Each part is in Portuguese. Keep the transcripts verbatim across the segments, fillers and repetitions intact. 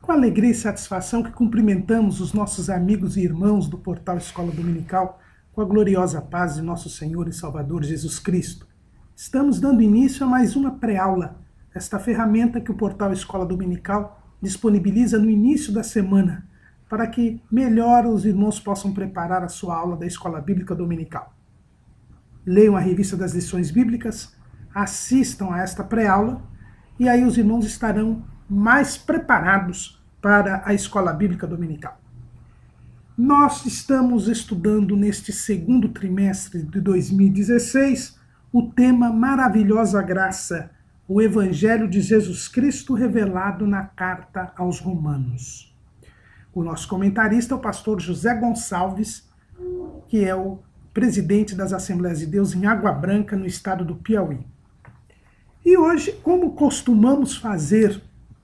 Com alegria e satisfação que cumprimentamos os nossos amigos e irmãos do portal Escola Dominical com a gloriosa paz de nosso Senhor e Salvador Jesus Cristo. Estamos dando início a mais uma pré-aula, esta ferramenta que o portal Escola Dominical disponibiliza no início da semana, para que melhor os irmãos possam preparar a sua aula da Escola Bíblica Dominical. Leiam a revista das lições bíblicas, assistam a esta pré-aula, e aí os irmãos estarão mais preparados para a Escola Bíblica Dominical. Nós estamos estudando neste segundo trimestre de dois mil e dezesseis o tema Maravilhosa Graça, o Evangelho de Jesus Cristo revelado na Carta aos Romanos. O nosso comentarista é o pastor José Gonçalves, que é o presidente das Assembleias de Deus em Água Branca, no estado do Piauí. E hoje, como costumamos fazer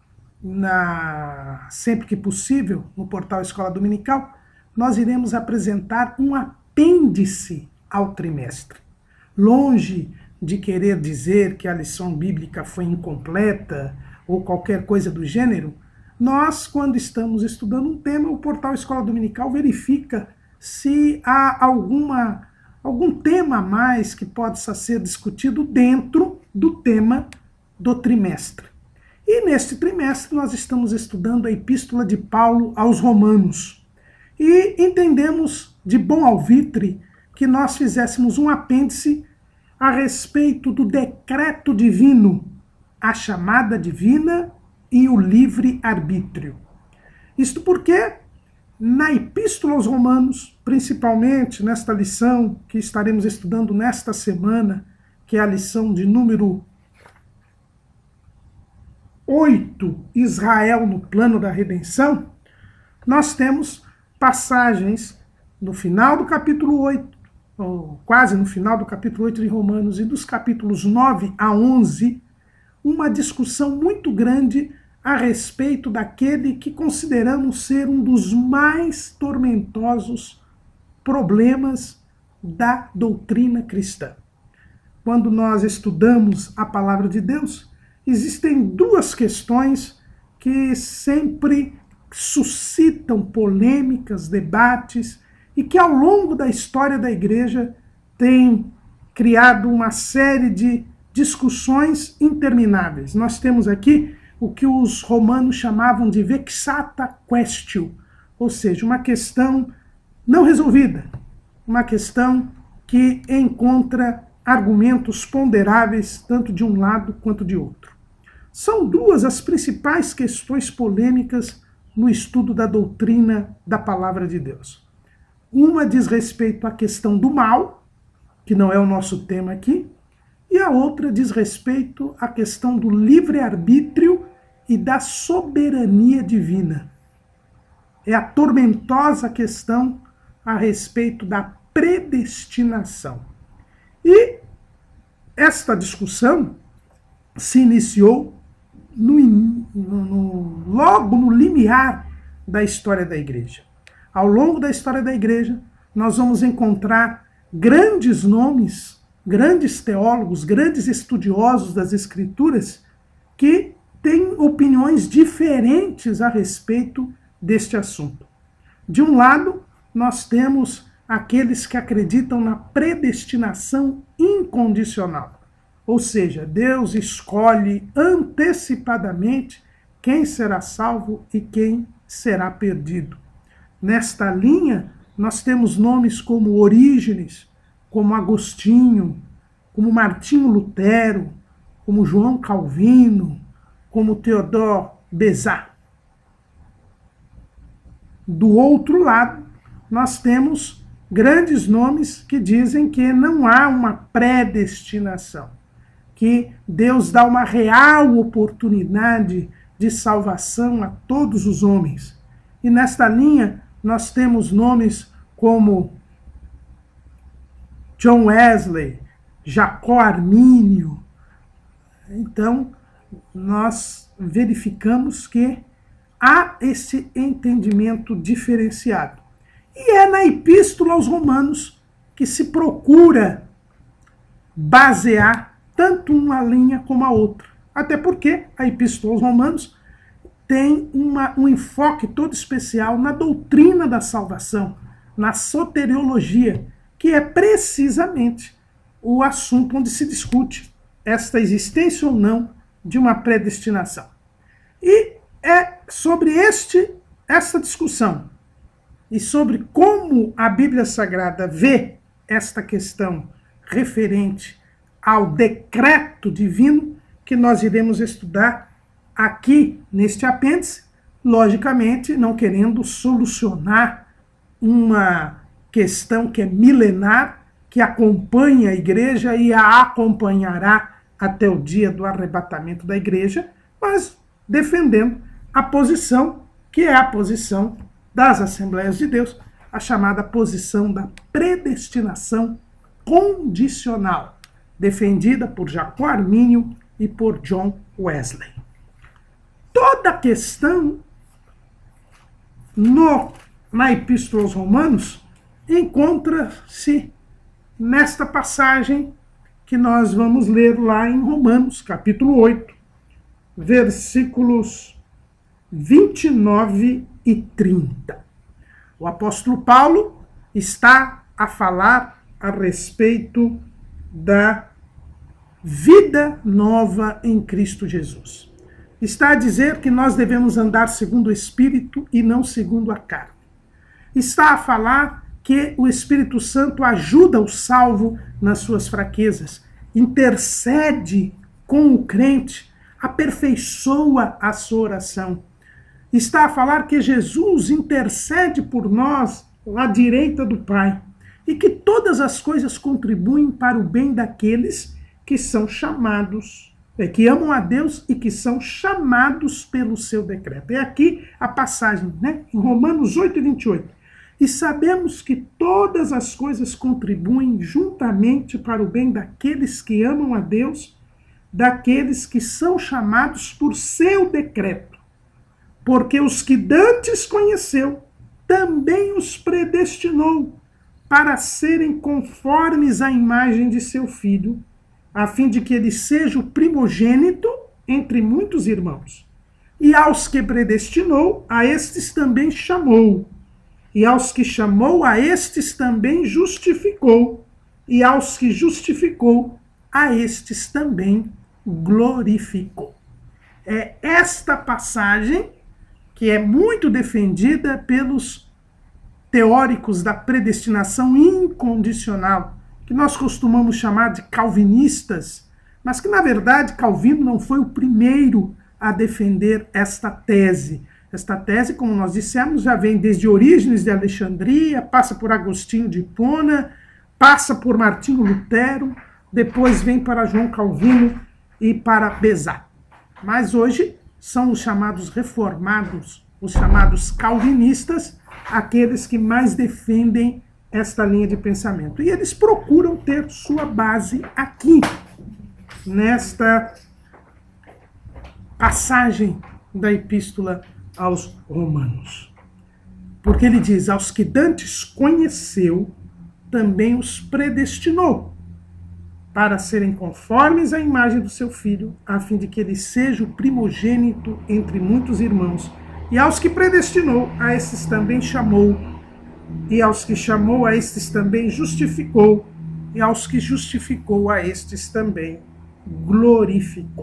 na, sempre que possível no portal Escola Dominical, nós iremos apresentar um apêndice ao trimestre. Longe de querer dizer que a lição bíblica foi incompleta ou qualquer coisa do gênero, nós, quando estamos estudando um tema, o portal Escola Dominical verifica se há alguma, algum tema a mais que possa ser discutido dentro do tema do trimestre. E neste trimestre nós estamos estudando a Epístola de Paulo aos Romanos. E entendemos de bom alvitre que nós fizéssemos um apêndice a respeito do decreto divino, a chamada divina e o livre-arbítrio. Isto porque, na Epístola aos Romanos, principalmente nesta lição que estaremos estudando nesta semana, que é a lição de número oito, Israel no plano da redenção, nós temos passagens no final do capítulo oito, ou quase no final do capítulo oito de Romanos, e dos capítulos nove a onze, uma discussão muito grande a respeito daquele que consideramos ser um dos mais tormentosos problemas da doutrina cristã. Quando nós estudamos a palavra de Deus, existem duas questões que sempre suscitam polêmicas, debates, e que ao longo da história da igreja têm criado uma série de discussões intermináveis. Nós temos aqui o que os romanos chamavam de vexata quaestio, ou seja, uma questão não resolvida, uma questão que encontra argumentos ponderáveis tanto de um lado quanto de outro. São duas as principais questões polêmicas no estudo da doutrina da palavra de Deus. Uma diz respeito à questão do mal, que não é o nosso tema aqui, e a outra diz respeito à questão do livre-arbítrio e da soberania divina. É a tormentosa questão a respeito da predestinação. E esta discussão se iniciou no, no, no, logo no limiar da história da igreja. Ao longo da história da igreja, nós vamos encontrar grandes nomes, grandes teólogos, grandes estudiosos das Escrituras que têm opiniões diferentes a respeito deste assunto. De um lado, nós temos aqueles que acreditam na predestinação incondicional, ou seja, Deus escolhe antecipadamente quem será salvo e quem será perdido. Nesta linha, nós temos nomes como Orígenes, como Agostinho, como Martinho Lutero, como João Calvino, como Theodore Beza. Do outro lado, nós temos grandes nomes que dizem que não há uma predestinação, que Deus dá uma real oportunidade de salvação a todos os homens. E nesta linha, nós temos nomes como John Wesley, Jacó Armínio. Então, nós verificamos que há esse entendimento diferenciado. E é na Epístola aos Romanos que se procura basear tanto uma linha como a outra. Até porque a Epístola aos Romanos tem uma, um enfoque todo especial na doutrina da salvação, na soteriologia, que é precisamente o assunto onde se discute esta existência ou não de uma predestinação. E é sobre este, esta discussão e sobre como a Bíblia Sagrada vê esta questão referente ao decreto divino que nós iremos estudar aqui neste apêndice, logicamente não querendo solucionar uma questão que é milenar, que acompanha a igreja e a acompanhará até o dia do arrebatamento da igreja, mas defendendo a posição que é a posição das Assembleias de Deus, a chamada posição da predestinação condicional, defendida por Jacó Armínio e por John Wesley. Toda a questão no, na Epístola aos Romanos encontra-se nesta passagem que nós vamos ler lá em Romanos, capítulo oito, versículos vinte e nove e trinta. O apóstolo Paulo está a falar a respeito da vida nova em Cristo Jesus. Está a dizer que nós devemos andar segundo o Espírito e não segundo a carne. Está a falar que o Espírito Santo ajuda o salvo nas suas fraquezas, intercede com o crente, aperfeiçoa a sua oração. Está a falar que Jesus intercede por nós à direita do Pai e que todas as coisas contribuem para o bem daqueles que são chamados, é, que amam a Deus e que são chamados pelo seu decreto. É aqui a passagem, né? Em Romanos oito, vinte e oito. E sabemos que todas as coisas contribuem juntamente para o bem daqueles que amam a Deus, daqueles que são chamados por seu decreto. Porque os que dantes conheceu, também os predestinou para serem conformes à imagem de seu Filho, a fim de que ele seja o primogênito entre muitos irmãos. E aos que predestinou, a estes também chamou. E aos que chamou, a estes também justificou. E aos que justificou, a estes também glorificou. É esta passagem que é muito defendida pelos teóricos da predestinação incondicional, que nós costumamos chamar de calvinistas, mas que, na verdade, Calvino não foi o primeiro a defender esta tese. Esta tese, como nós dissemos, já vem desde Orígenes de Alexandria, passa por Agostinho de Hipona, passa por Martinho Lutero, depois vem para João Calvino e para Bezat. Mas hoje são os chamados reformados, os chamados calvinistas, aqueles que mais defendem esta linha de pensamento. E eles procuram ter sua base aqui, nesta passagem da Epístola aos Romanos. Porque ele diz, aos que dantes conheceu, também os predestinou, para serem conformes à imagem do seu Filho, a fim de que ele seja o primogênito entre muitos irmãos. E aos que predestinou, a esses também chamou. E aos que chamou, a estes também justificou. E aos que justificou, a estes também glorificou.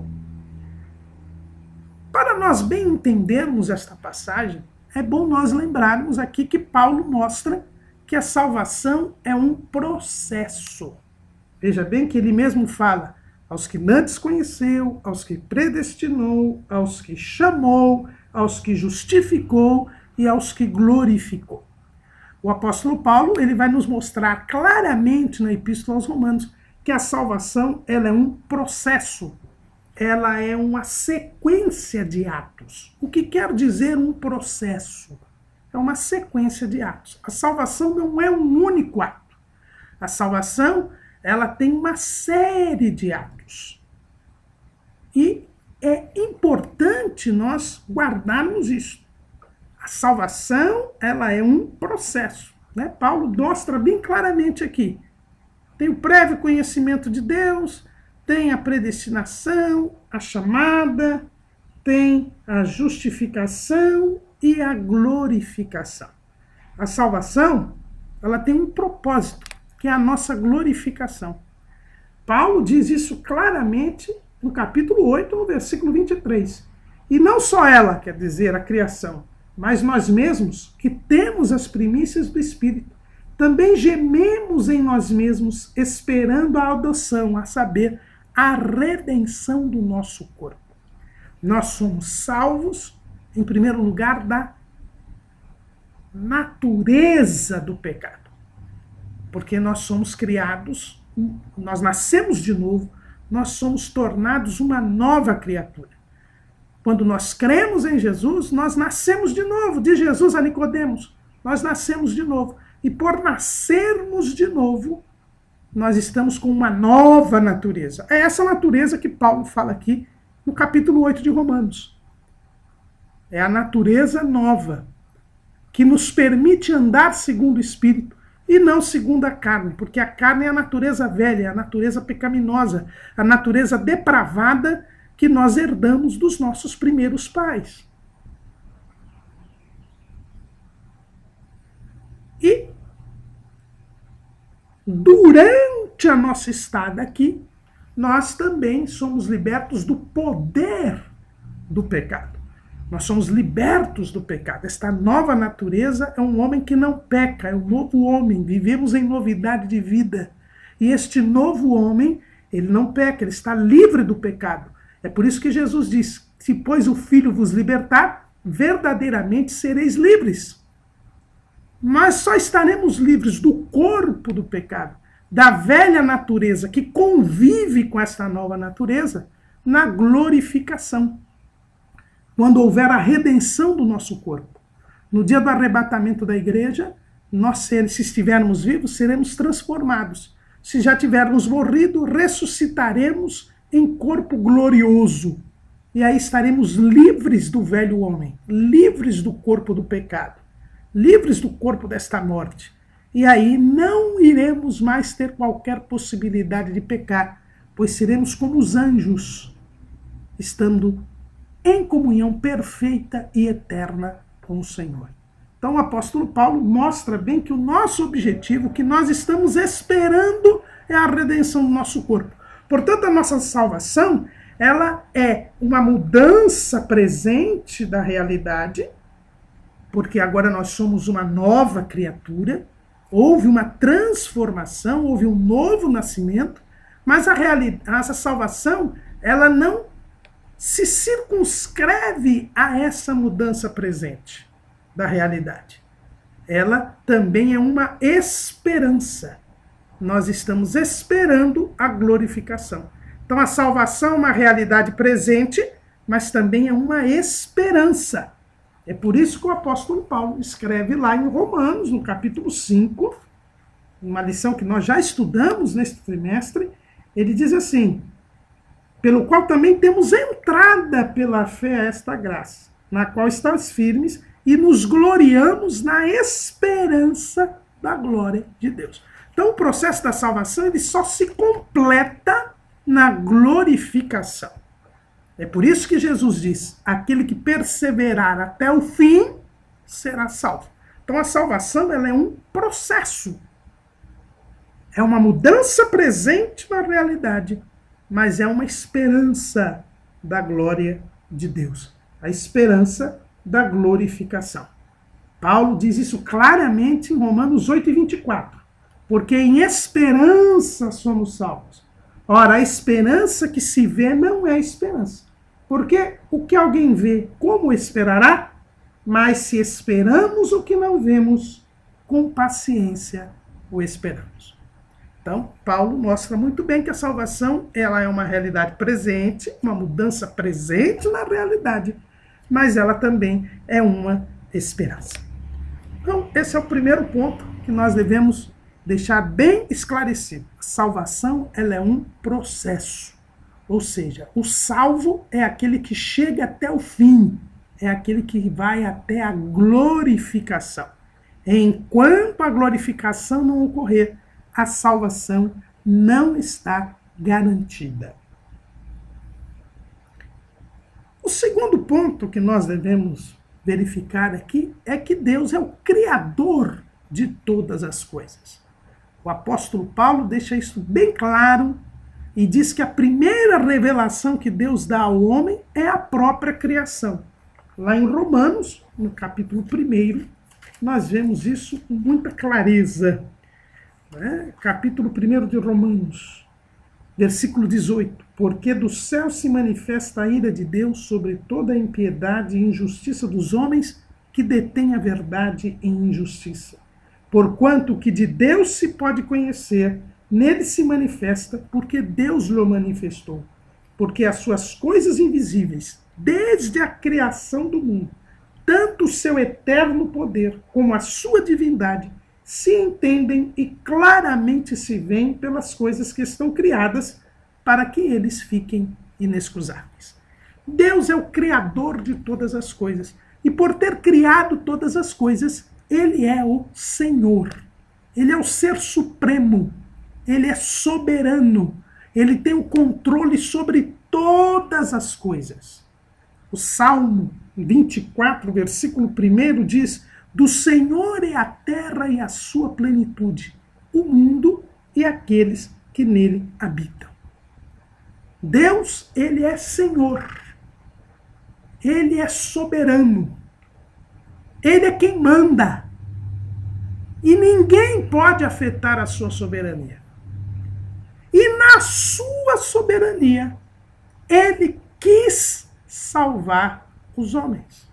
Para nós bem entendermos esta passagem, é bom nós lembrarmos aqui que Paulo mostra que a salvação é um processo. Veja bem que ele mesmo fala, aos que antes conheceu, aos que predestinou, aos que chamou, aos que justificou e aos que glorificou. O apóstolo Paulo ele vai nos mostrar claramente na Epístola aos Romanos que a salvação ela é um processo, ela é uma sequência de atos. O que quer dizer um processo? É uma sequência de atos. A salvação não é um único ato. A salvação ela tem uma série de atos. E é importante nós guardarmos isso. A salvação, ela é um processo, né? Paulo mostra bem claramente aqui. Tem o prévio conhecimento de Deus, tem a predestinação, a chamada, tem a justificação e a glorificação. A salvação, ela tem um propósito, que é a nossa glorificação. Paulo diz isso claramente no capítulo oito, no versículo vinte e três. E não só ela, quer dizer, a criação, mas nós mesmos, que temos as primícias do Espírito, também gememos em nós mesmos, esperando a adoção, a saber, a redenção do nosso corpo. Nós somos salvos, em primeiro lugar, da natureza do pecado. Porque nós somos criados, nós nascemos de novo, nós somos tornados uma nova criatura. Quando nós cremos em Jesus, nós nascemos de novo. De Jesus a Nicodemos, nós nascemos de novo. E por nascermos de novo, nós estamos com uma nova natureza. É essa natureza que Paulo fala aqui no capítulo oito de Romanos. É a natureza nova, que nos permite andar segundo o Espírito e não segundo a carne, porque a carne é a natureza velha, é a natureza pecaminosa, a natureza depravada que nós herdamos dos nossos primeiros pais. E durante a nossa estada aqui, nós também somos libertos do poder do pecado. Nós somos libertos do pecado. Esta nova natureza é um homem que não peca, é um novo homem. Vivemos em novidade de vida. E este novo homem, ele não peca, ele está livre do pecado. É por isso que Jesus diz, se pois o Filho vos libertar, verdadeiramente sereis livres. Nós só estaremos livres do corpo do pecado, da velha natureza que convive com esta nova natureza, na glorificação. Quando houver a redenção do nosso corpo. No dia do arrebatamento da igreja, nós, se estivermos vivos, seremos transformados. Se já tivermos morrido, ressuscitaremos em corpo glorioso. E aí estaremos livres do velho homem, livres do corpo do pecado, livres do corpo desta morte. E aí não iremos mais ter qualquer possibilidade de pecar, pois seremos como os anjos, estando em comunhão perfeita e eterna com o Senhor. Então o apóstolo Paulo mostra bem que o nosso objetivo, o que nós estamos esperando, é a redenção do nosso corpo. Portanto, a nossa salvação, ela é uma mudança presente da realidade, porque agora nós somos uma nova criatura, houve uma transformação, houve um novo nascimento, mas a, realidade, a salvação, ela não se circunscreve a essa mudança presente da realidade. Ela também é uma esperança. Nós estamos esperando a glorificação. Então a salvação é uma realidade presente, mas também é uma esperança. É por isso que o apóstolo Paulo escreve lá em Romanos, no capítulo cinco, uma lição que nós já estudamos neste trimestre, ele diz assim, pelo qual também temos entrada pela fé a esta graça, na qual estamos firmes e nos gloriamos na esperança da glória de Deus. Então o processo da salvação ele só se completa na glorificação. É por isso que Jesus diz, aquele que perseverar até o fim será salvo. Então a salvação ela é um processo. É uma mudança presente na realidade, mas é uma esperança da glória de Deus. A esperança da glorificação. Paulo diz isso claramente em Romanos oito, vinte e quatro. Porque em esperança somos salvos. Ora, a esperança que se vê não é esperança. Porque o que alguém vê, como esperará? Mas se esperamos o que não vemos, com paciência o esperamos. Então, Paulo mostra muito bem que a salvação ela é uma realidade presente, uma mudança presente na realidade, mas ela também é uma esperança. Então, esse é o primeiro ponto que nós devemos deixar bem esclarecido. A salvação ela é um processo, ou seja, o salvo é aquele que chega até o fim, é aquele que vai até a glorificação. Enquanto a glorificação não ocorrer, a salvação não está garantida. O segundo ponto que nós devemos verificar aqui é que Deus é o Criador de todas as coisas. O apóstolo Paulo deixa isso bem claro e diz que a primeira revelação que Deus dá ao homem é a própria criação. Lá em Romanos, no capítulo primeiro, nós vemos isso com muita clareza. Né? Capítulo primeiro de Romanos, versículo dezoito. Porque do céu se manifesta a ira de Deus sobre toda a impiedade e injustiça dos homens que detêm a verdade em injustiça. Porquanto o que de Deus se pode conhecer, nele se manifesta, porque Deus lhe manifestou. Porque as suas coisas invisíveis, desde a criação do mundo, tanto o seu eterno poder como a sua divindade, se entendem e claramente se veem pelas coisas que estão criadas, para que eles fiquem inexcusáveis. Deus é o Criador de todas as coisas. E por ter criado todas as coisas, Ele é o Senhor. Ele é o Ser Supremo. Ele é soberano. Ele tem o controle sobre todas as coisas. O Salmo vinte e quatro, versículo um, diz: do Senhor é a terra e a sua plenitude, o mundo e aqueles que nele habitam. Deus, ele é Senhor. Ele é soberano. Ele é quem manda. E ninguém pode afetar a sua soberania. E na sua soberania, ele quis salvar os homens.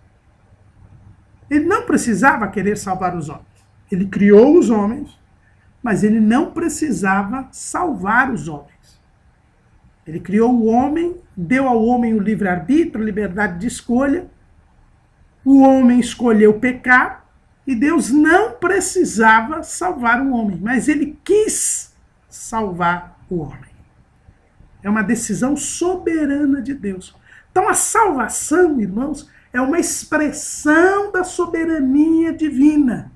Ele não precisava querer salvar os homens. Ele criou os homens, mas ele não precisava salvar os homens. Ele criou o homem, deu ao homem o livre-arbítrio, a liberdade de escolha. O homem escolheu pecar e Deus não precisava salvar o homem, mas ele quis salvar o homem. É uma decisão soberana de Deus. Então a salvação, irmãos, é uma expressão da soberania divina.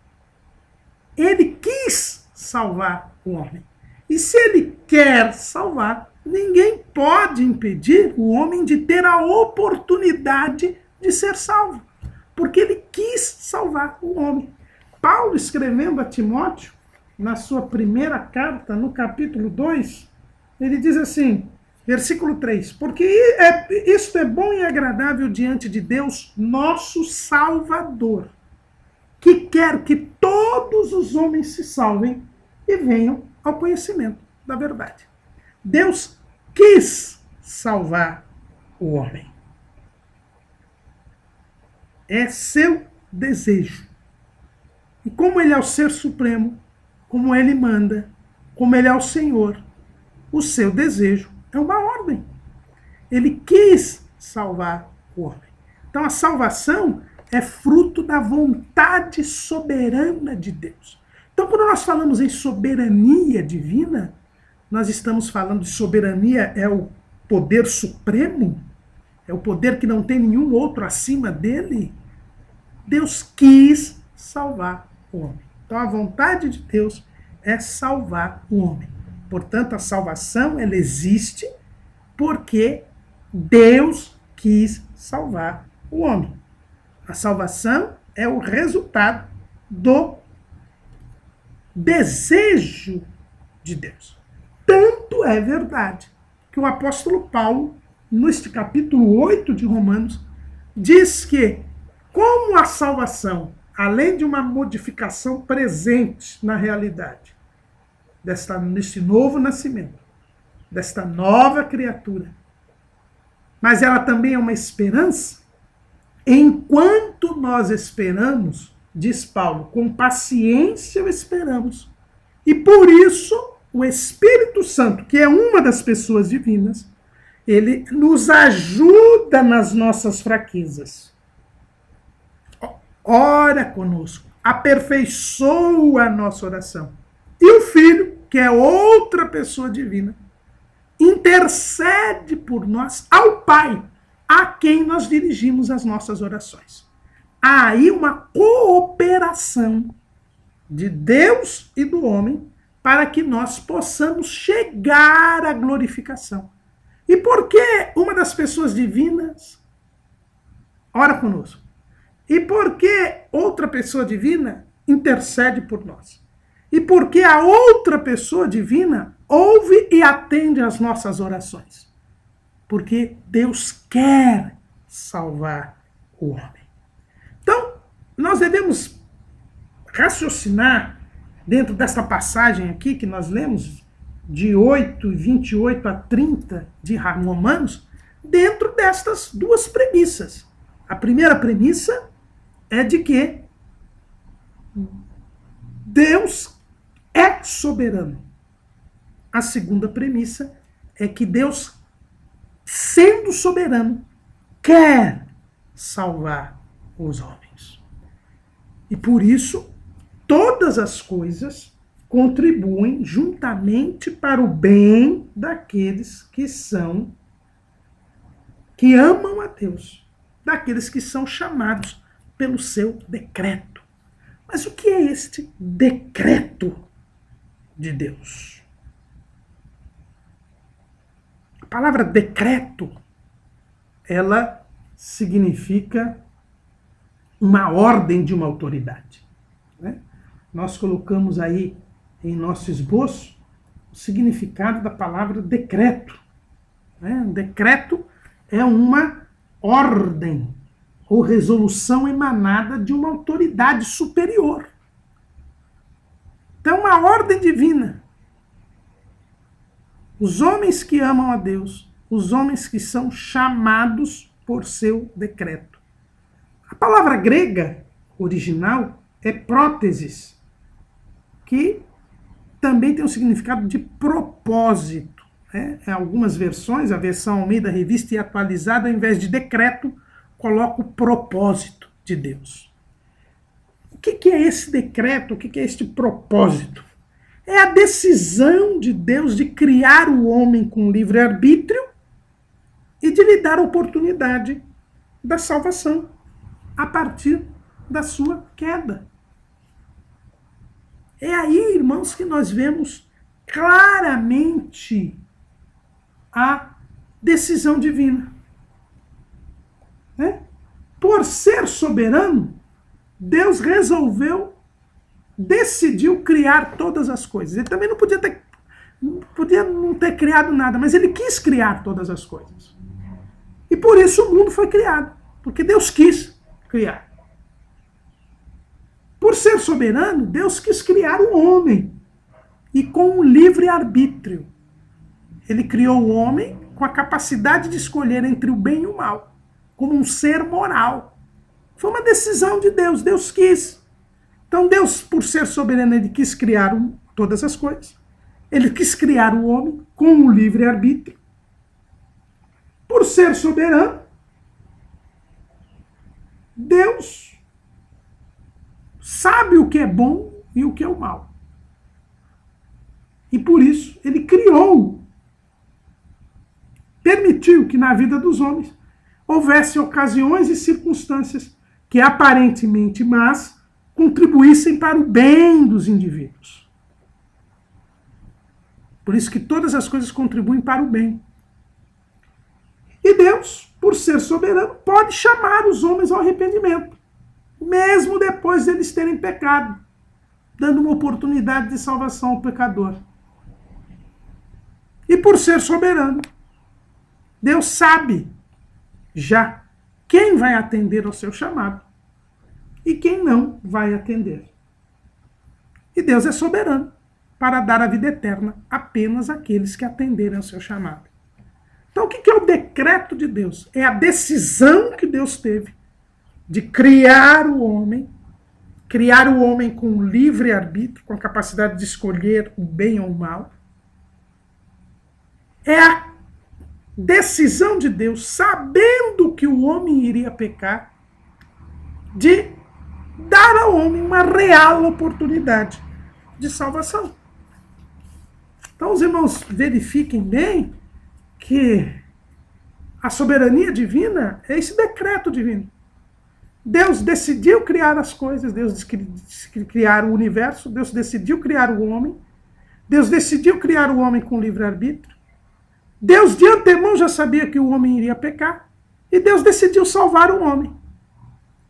Ele quis salvar o homem. E se ele quer salvar, ninguém pode impedir o homem de ter a oportunidade de ser salvo, porque ele quis salvar o homem. Paulo, escrevendo a Timóteo, na sua primeira carta, no capítulo dois, ele diz assim, versículo três, porque é, isto é bom e agradável diante de Deus, nosso Salvador, que quer que todos os homens se salvem e venham ao conhecimento da verdade. Deus quis salvar o homem. É seu desejo. E como ele é o Ser Supremo, como ele manda, como ele é o Senhor, o seu desejo é uma ordem. Ele quis salvar o homem. Então a salvação é fruto da vontade soberana de Deus. Então quando nós falamos em soberania divina, nós estamos falando de soberania, é o poder supremo, é o poder que não tem nenhum outro acima dele. Deus quis salvar o homem. Então a vontade de Deus é salvar o homem. Portanto, a salvação, ela existe porque Deus quis salvar o homem. A salvação é o resultado do desejo de Deus. Tanto é verdade que o apóstolo Paulo, neste capítulo oito de Romanos, diz que, como a salvação, além de uma modificação presente na realidade, desta, neste novo nascimento, desta nova criatura, mas ela também é uma esperança, enquanto nós esperamos, diz Paulo, com paciência esperamos, e por isso o Espírito Santo, que é uma das pessoas divinas, ele nos ajuda nas nossas fraquezas. Ora conosco, aperfeiçoa a nossa oração. E o Filho, que é outra pessoa divina, intercede por nós ao Pai, a quem nós dirigimos as nossas orações. Há aí uma cooperação de Deus e do homem para que nós possamos chegar à glorificação. E por que uma das pessoas divinas ora conosco. E porque outra pessoa divina intercede por nós. E porque a outra pessoa divina ouve e atende às nossas orações. Porque Deus quer salvar o homem. Então, nós devemos raciocinar dentro dessa passagem aqui que nós lemos, de oito, vinte e oito a trinta de Romanos, dentro destas duas premissas. A primeira premissa é de que Deus é soberano. A segunda premissa é que Deus, sendo soberano, quer salvar os homens. E por isso, todas as coisas contribuem juntamente para o bem daqueles que são, que amam a Deus, daqueles que são chamados pelo seu decreto. Mas o que é este decreto de Deus? A palavra decreto, ela significa uma ordem de uma autoridade, né? Nós colocamos aí em nosso esboço o significado da palavra decreto, né? Decreto é uma ordem ou resolução emanada de uma autoridade superior. Então, uma ordem divina. Os homens que amam a Deus, os homens que são chamados por seu decreto. A palavra grega original é próteses, que também tem o significado de propósito, né? Em algumas versões, a versão Almeida Revista e Atualizada, ao invés de decreto, coloca o propósito de Deus. O que é esse decreto? O que é este propósito? É a decisão de Deus de criar o homem com livre-arbítrio e de lhe dar a oportunidade da salvação a partir da sua queda. É aí, irmãos, que nós vemos claramente a decisão divina. Né? Por ser soberano, Deus resolveu, decidiu criar todas as coisas. Ele também não podia ter, podia não ter criado nada, mas ele quis criar todas as coisas. E por isso o mundo foi criado, porque Deus quis criar. Por ser soberano, Deus quis criar o homem, e com um livre-arbítrio. Ele criou o homem com a capacidade de escolher entre o bem e o mal, como um ser moral. Foi uma decisão de Deus, Deus quis. Então Deus, por ser soberano, ele quis criar um, todas as coisas. Ele quis criar o homem com o livre-arbítrio. Por ser soberano, Deus sabe o que é bom e o que é o mal. E por isso ele criou, permitiu que na vida dos homens houvesse ocasiões e circunstâncias que aparentemente más contribuíssem para o bem dos indivíduos. Por isso que todas as coisas contribuem para o bem. E Deus, por ser soberano, pode chamar os homens ao arrependimento, mesmo depois deles terem pecado, dando uma oportunidade de salvação ao pecador. E por ser soberano, Deus sabe já quem vai atender ao seu chamado e quem não vai atender. E Deus é soberano para dar a vida eterna apenas àqueles que atenderem ao seu chamado. Então o que é o decreto de Deus? É a decisão que Deus teve de criar o homem, criar o homem com livre-arbítrio, com a capacidade de escolher o bem ou o mal. É a decisão de Deus, sabendo que o homem iria pecar, de dar ao homem uma real oportunidade de salvação. Então os irmãos verifiquem bem que a soberania divina é esse decreto divino. Deus decidiu criar as coisas, Deus decidiu criar o universo, Deus decidiu criar o homem, Deus decidiu criar o homem com livre-arbítrio, Deus de antemão já sabia que o homem iria pecar, e Deus decidiu salvar o homem.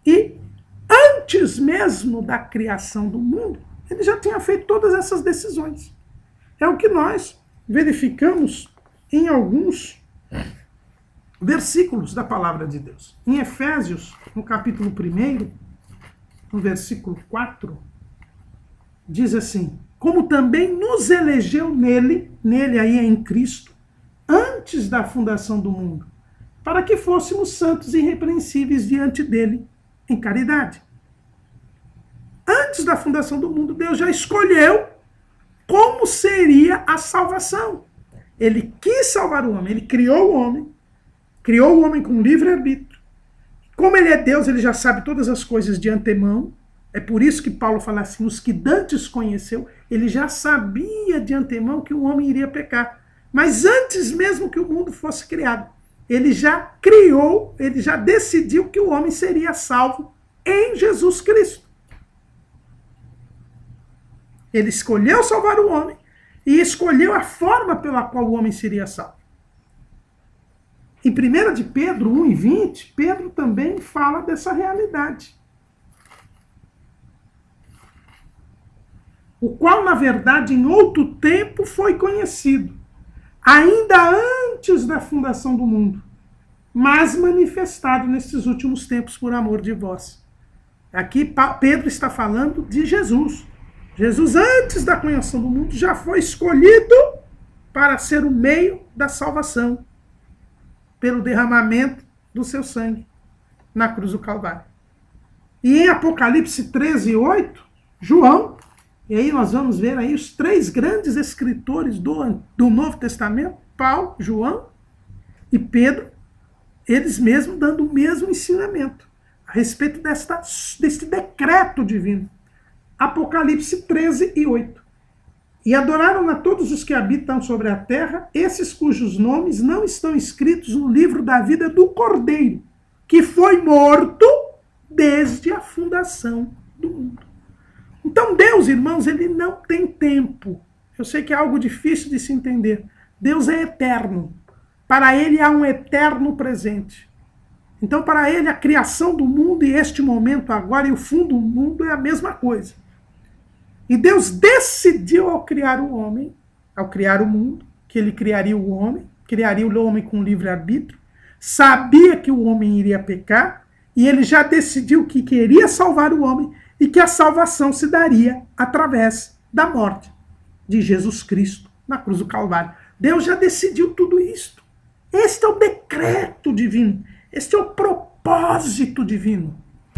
E antes mesmo da criação do mundo, ele já tinha feito todas essas decisões. É o que nós verificamos em alguns versículos da palavra de Deus. Em Efésios, no capítulo primeiro, no versículo quatro, diz assim: como também nos elegeu nele, nele aí é em Cristo, antes da fundação do mundo, para que fôssemos santos e irrepreensíveis diante dele em caridade. Antes da fundação do mundo, Deus já escolheu como seria a salvação. Ele quis salvar o homem, ele criou o homem, criou o homem com livre-arbítrio. Como ele é Deus, ele já sabe todas as coisas de antemão. É por isso que Paulo fala assim, os que dantes conheceu, ele já sabia de antemão que o homem iria pecar. Mas antes mesmo que o mundo fosse criado, ele já criou, ele já decidiu que o homem seria salvo em Jesus Cristo. Ele escolheu salvar o homem e escolheu a forma pela qual o homem seria salvo. Em primeira de Pedro um e vinte, Pedro também fala dessa realidade. O qual, na verdade, em outro tempo foi conhecido, ainda antes da fundação do mundo, mas manifestado nesses últimos tempos por amor de vós. Aqui Pedro está falando de Jesus. Jesus, antes da criação do mundo, já foi escolhido para ser o meio da salvação, pelo derramamento do seu sangue na cruz do Calvário. E em Apocalipse treze, oito, João, e aí nós vamos ver aí os três grandes escritores do, do Novo Testamento, Paulo, João e Pedro, eles mesmos dando o mesmo ensinamento a respeito desta, deste decreto divino. Apocalipse treze e oito. E adoraram a todos os que habitam sobre a terra, esses cujos nomes não estão escritos no livro da vida do Cordeiro, que foi morto desde a fundação do mundo. Então Deus, irmãos, ele não tem tempo. Eu sei que é algo difícil de se entender. Deus é eterno. Para ele há um eterno presente. Então para ele a criação do mundo e este momento agora e o fim do mundo é a mesma coisa. E Deus decidiu ao criar o homem, ao criar o mundo, que ele criaria o homem, criaria o homem com livre-arbítrio, sabia que o homem iria pecar, e ele já decidiu que queria salvar o homem, e que a salvação se daria através da morte de Jesus Cristo na cruz do Calvário. Deus já decidiu tudo isto. Este é o decreto divino, este é o propósito divino.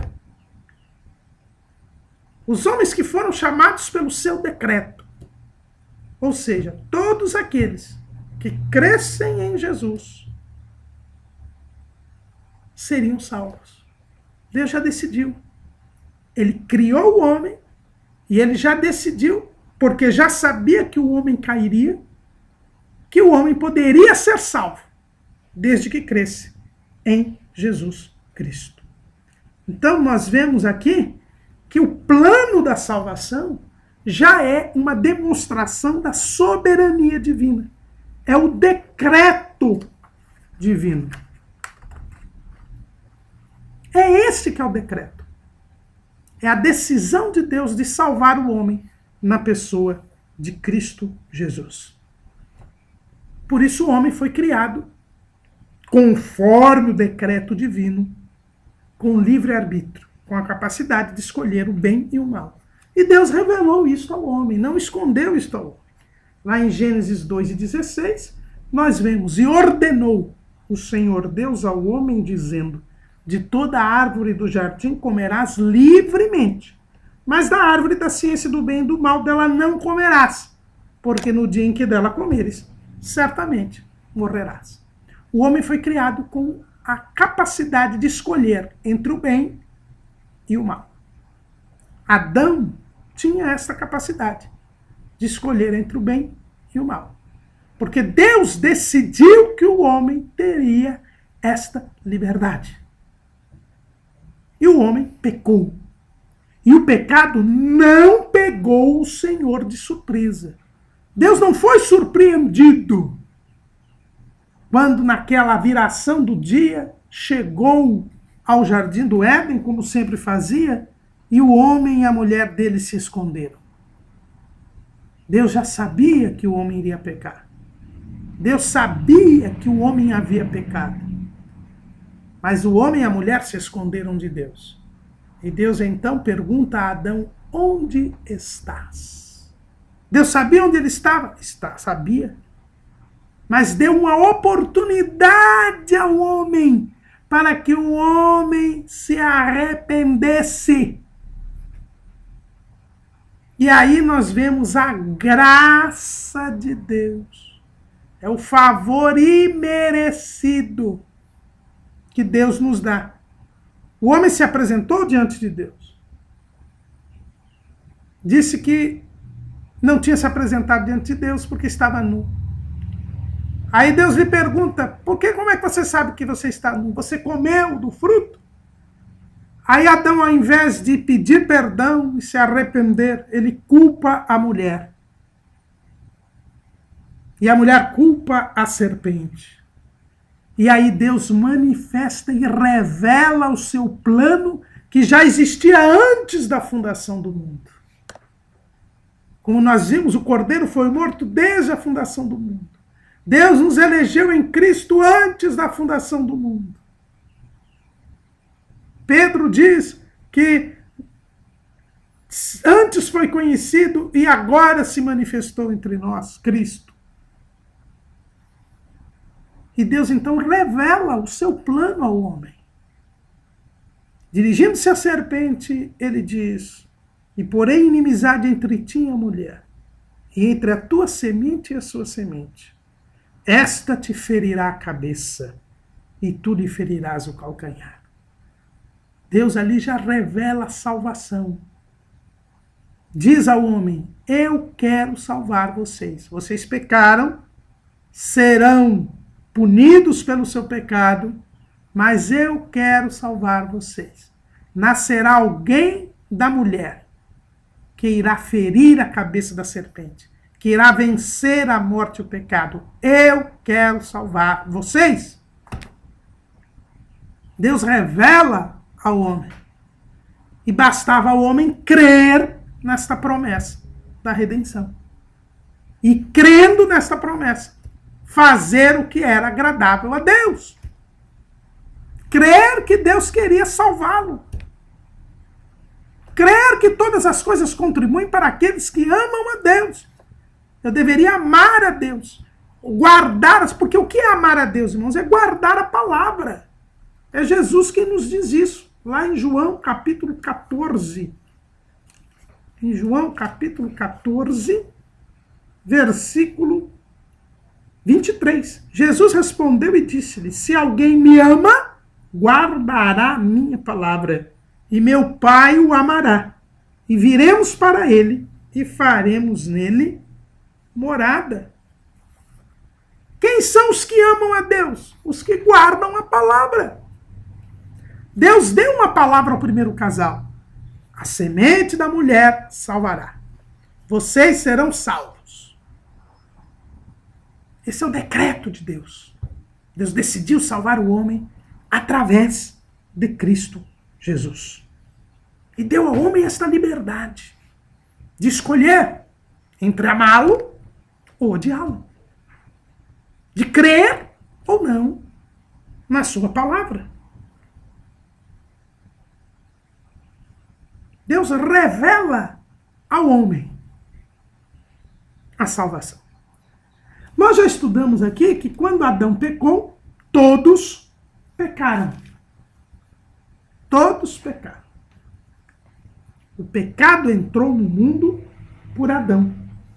Os homens que foram chamados pelo seu decreto, ou seja, todos aqueles que crescem em Jesus, seriam salvos. Deus já decidiu. Ele criou o homem e ele já decidiu, porque já sabia que o homem cairia, que o homem poderia ser salvo, desde que cresce em Jesus Cristo. Então nós vemos aqui que o plano da salvação já é uma demonstração da soberania divina. É o decreto divino. É esse que é o decreto. É a decisão de Deus de salvar o homem na pessoa de Cristo Jesus. Por isso o homem foi criado conforme o decreto divino, com livre-arbítrio, com a capacidade de escolher o bem e o mal. E Deus revelou isso ao homem, não escondeu isso ao homem. Lá em Gênesis dois e dezesseis, nós vemos, e ordenou o Senhor Deus ao homem, dizendo: de toda árvore do jardim comerás livremente, mas da árvore da ciência do bem e do mal dela não comerás, porque no dia em que dela comeres, certamente morrerás. O homem foi criado com a capacidade de escolher entre o bem e o mal. Adão tinha essa capacidade de escolher entre o bem e o mal. Porque Deus decidiu que o homem teria esta liberdade. E o homem pecou. E o pecado não pegou o Senhor de surpresa. Deus não foi surpreendido quando naquela viração do dia chegou ao jardim do Éden, como sempre fazia, e o homem e a mulher dele se esconderam. Deus já sabia que o homem iria pecar. Deus sabia que o homem havia pecado. Mas o homem e a mulher se esconderam de Deus. E Deus então pergunta a Adão: onde estás? Deus sabia onde ele estava? Está, sabia. Mas deu uma oportunidade ao homem para que o homem se arrependesse. E aí nós vemos a graça de Deus. É o favor imerecido que Deus nos dá. O homem se apresentou diante de Deus. Disse que não tinha se apresentado diante de Deus porque estava nu. Aí Deus lhe pergunta: por que, como é que você sabe que você está nu? Você comeu do fruto? Aí Adão, ao invés de pedir perdão e se arrepender, ele culpa a mulher. E a mulher culpa a serpente. E aí Deus manifesta e revela o seu plano que já existia antes da fundação do mundo. Como nós vimos, o Cordeiro foi morto desde a fundação do mundo. Deus nos elegeu em Cristo antes da fundação do mundo. Pedro diz que antes foi conhecido e agora se manifestou entre nós, Cristo. E Deus então revela o seu plano ao homem. Dirigindo-se à serpente, ele diz: e porém inimizade entre ti e a mulher, e entre a tua semente e a sua semente. Esta te ferirá a cabeça, e tu lhe ferirás o calcanhar. Deus ali já revela a salvação. Diz ao homem: eu quero salvar vocês. Vocês pecaram, serão punidos pelo seu pecado, mas eu quero salvar vocês. Nascerá alguém da mulher que irá ferir a cabeça da serpente, que irá vencer a morte e o pecado. Eu quero salvar vocês. Deus revela ao homem. E bastava ao homem crer nesta promessa da redenção. E crendo nesta promessa, fazer o que era agradável a Deus. Crer que Deus queria salvá-lo. Crer que todas as coisas contribuem para aqueles que amam a Deus. Eu deveria amar a Deus. Guardar, porque o que é amar a Deus, irmãos? É guardar a palavra. É Jesus quem nos diz isso. Lá em João capítulo quatorze. Em João capítulo quatorze, versículo vinte e três. Jesus respondeu e disse-lhe: se alguém me ama, guardará a minha palavra, e meu Pai o amará. E viremos para ele, e faremos nele morada. Quem são os que amam a Deus? Os que guardam a palavra. Deus deu uma palavra ao primeiro casal: a semente da mulher salvará. Vocês serão salvos. Esse é o decreto de Deus. Deus decidiu salvar o homem através de Cristo Jesus. E deu ao homem esta liberdade de escolher entre amá-lo ou odiá-lo. De crer ou não na sua palavra. Deus revela ao homem a salvação. Nós já estudamos aqui que quando Adão pecou, todos pecaram. Todos pecaram. O pecado entrou no mundo por Adão.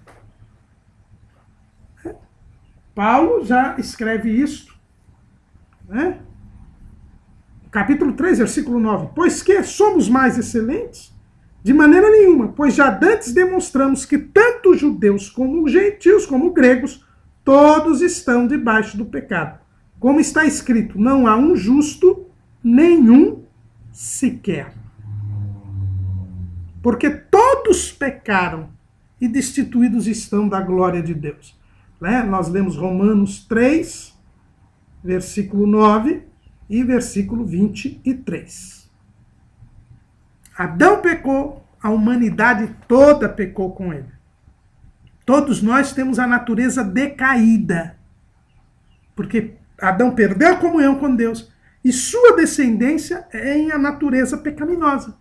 Paulo já escreve isso, né? Capítulo três, versículo nove. Pois que somos mais excelentes? De maneira nenhuma, pois já dantes demonstramos que tanto os judeus como os gentios, como os gregos, todos estão debaixo do pecado. Como está escrito: não há um justo, nenhum sequer. Porque todos pecaram e destituídos estão da glória de Deus. Né? Nós lemos Romanos três, versículo nove, e versículo vinte e três. Adão pecou, a humanidade toda pecou com ele. Todos nós temos a natureza decaída, porque Adão perdeu a comunhão com Deus e sua descendência é em a natureza pecaminosa.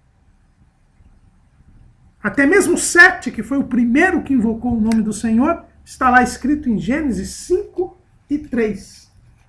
Até mesmo Sete, que foi o primeiro que invocou o nome do Senhor, está lá escrito em Gênesis cinco e três.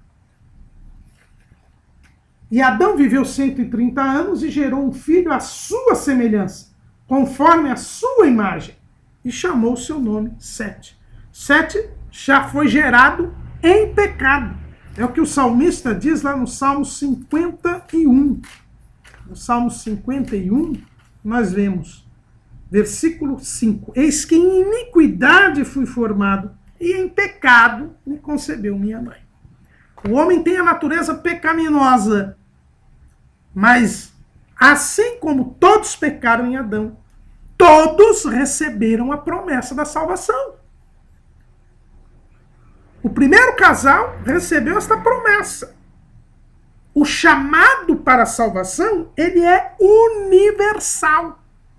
E Adão viveu cento e trinta anos e gerou um filho à sua semelhança, conforme a sua imagem, e chamou seu nome Sete. Sete já foi gerado em pecado. É o que o salmista diz lá no Salmo cinquenta e um. No Salmo cinquenta e um, nós vemos, versículo cinco. Eis que em iniquidade fui formado, e em pecado me concebeu minha mãe. O homem tem a natureza pecaminosa, mas assim como todos pecaram em Adão, todos receberam a promessa da salvação. O primeiro casal recebeu esta promessa. O chamado para a salvação, ele é universal.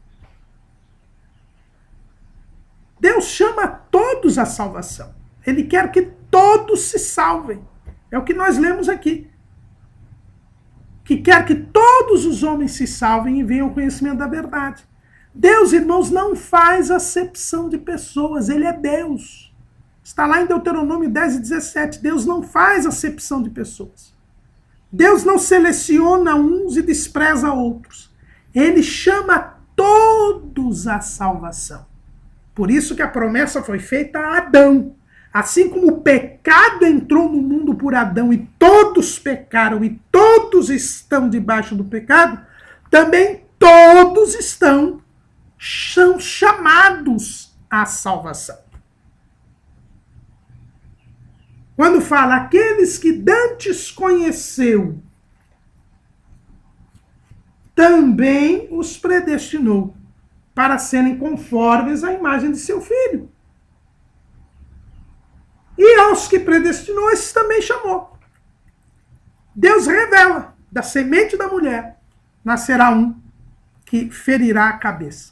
Deus chama todos à salvação. Ele quer que todos se salvem. É o que nós lemos aqui. Que quer que todos os homens se salvem e venham ao conhecimento da verdade. Deus, irmãos, não faz acepção de pessoas. Ele é Deus. Está lá em Deuteronômio dez e dezessete. Deus não faz acepção de pessoas. Deus não seleciona uns e despreza outros. Ele chama todos à salvação. Por isso que a promessa foi feita a Adão. Assim como o pecado entrou no mundo por Adão e todos pecaram e todos estão debaixo do pecado, também todos estão são chamados à salvação. Quando fala aqueles que dantes conheceu, também os predestinou para serem conformes à imagem de seu filho. E aos que predestinou, esses também chamou. Deus revela, da semente da mulher nascerá um que ferirá a cabeça.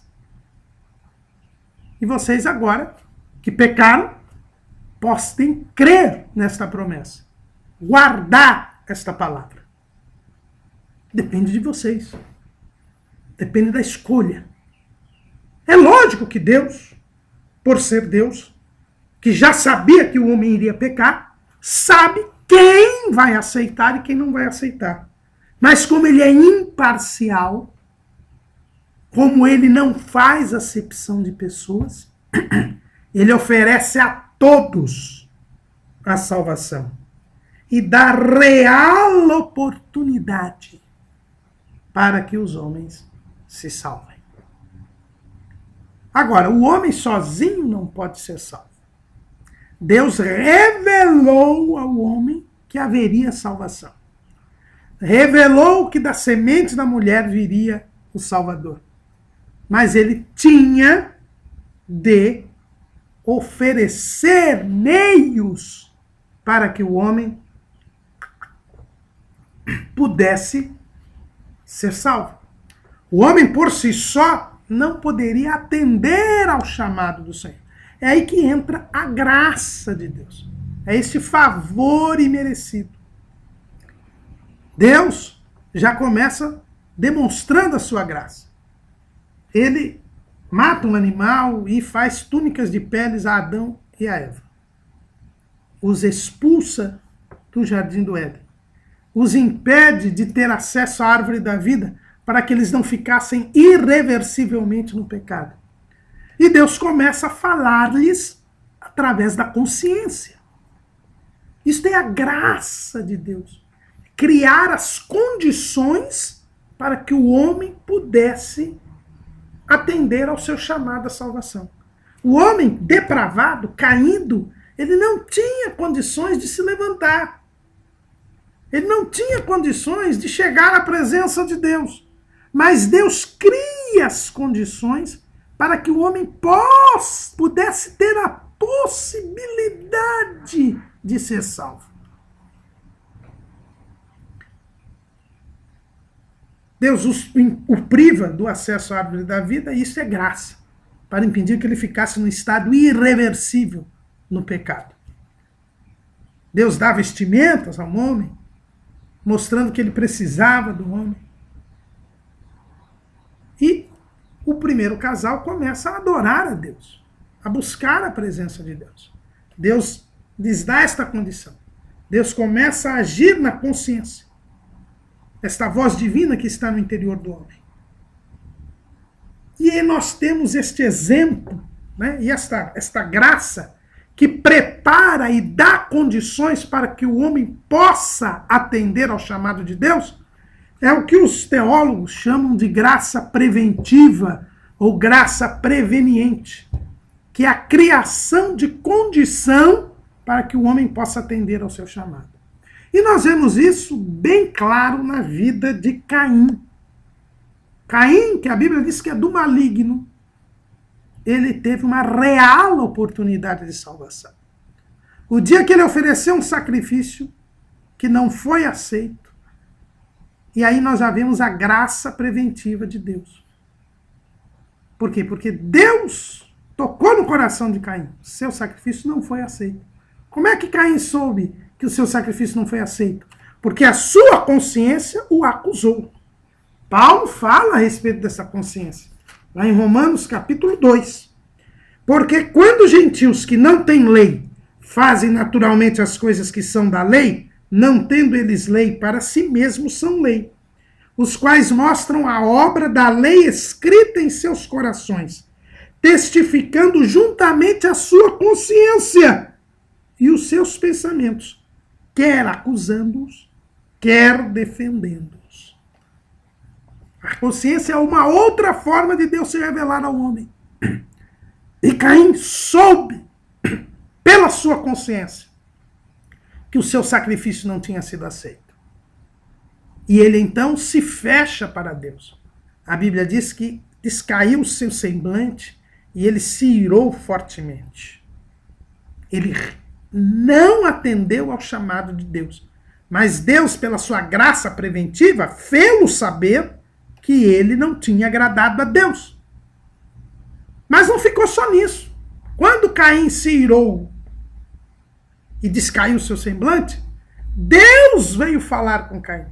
E vocês agora, que pecaram, podem crer nesta promessa. Guardar esta palavra. Depende de vocês. Depende da escolha. É lógico que Deus, por ser Deus, que já sabia que o homem iria pecar, sabe quem vai aceitar e quem não vai aceitar. Mas como ele é imparcial, como ele não faz acepção de pessoas, ele oferece a todos a salvação e dá real oportunidade para que os homens se salvem. Agora, o homem sozinho não pode ser salvo. Deus revelou ao homem que haveria salvação. Revelou que da semente da mulher viria o Salvador. Mas ele tinha de oferecer meios para que o homem pudesse ser salvo. O homem por si só não poderia atender ao chamado do Senhor. É aí que entra a graça de Deus. É esse favor imerecido. Deus já começa demonstrando a sua graça. Ele mata um animal e faz túnicas de peles a Adão e a Eva. Os expulsa do jardim do Éden. Os impede de ter acesso à árvore da vida para que eles não ficassem irreversivelmente no pecado. E Deus começa a falar-lhes através da consciência. Isto é a graça de Deus. Criar as condições para que o homem pudesse atender ao seu chamado à salvação. O homem depravado, caído, ele não tinha condições de se levantar. Ele não tinha condições de chegar à presença de Deus. Mas Deus cria as condições para que o homem possa, pudesse ter a possibilidade de ser salvo. Deus o priva do acesso à árvore da vida, e isso é graça, para impedir que ele ficasse no estado irreversível no pecado. Deus dá vestimentas ao homem, mostrando que ele precisava do homem. E o primeiro casal começa a adorar a Deus, a buscar a presença de Deus. Deus lhes dá esta condição. Deus começa a agir na consciência, esta voz divina que está no interior do homem. E aí nós temos este exemplo, né, e esta, esta graça que prepara e dá condições para que o homem possa atender ao chamado de Deus, é o que os teólogos chamam de graça preventiva ou graça preveniente, que é a criação de condição para que o homem possa atender ao seu chamado. E nós vemos isso bem claro na vida de Caim. Caim, que a Bíblia diz que é do maligno, ele teve uma real oportunidade de salvação. O dia que ele ofereceu um sacrifício que não foi aceito, e aí nós já vemos a graça preventiva de Deus. Por quê? Porque Deus tocou no coração de Caim. Seu sacrifício não foi aceito. Como é que Caim soube que o seu sacrifício não foi aceito? Porque a sua consciência o acusou. Paulo fala a respeito dessa consciência, lá em Romanos capítulo dois. Porque quando os gentios que não têm lei fazem naturalmente as coisas que são da lei, não tendo eles lei para si mesmos, são lei, os quais mostram a obra da lei escrita em seus corações, testificando juntamente a sua consciência e os seus pensamentos, quer acusando-os, quer defendendo-os. A consciência é uma outra forma de Deus se revelar ao homem. E Caim soube, pela sua consciência, que o seu sacrifício não tinha sido aceito. E ele então se fecha para Deus. A Bíblia diz que descaiu o seu semblante e ele se irou fortemente. Ele não atendeu ao chamado de Deus. Mas Deus, pela sua graça preventiva, fê-lo saber que ele não tinha agradado a Deus. Mas não ficou só nisso. Quando Caim se irou e descaiu o seu semblante, Deus veio falar com Caim.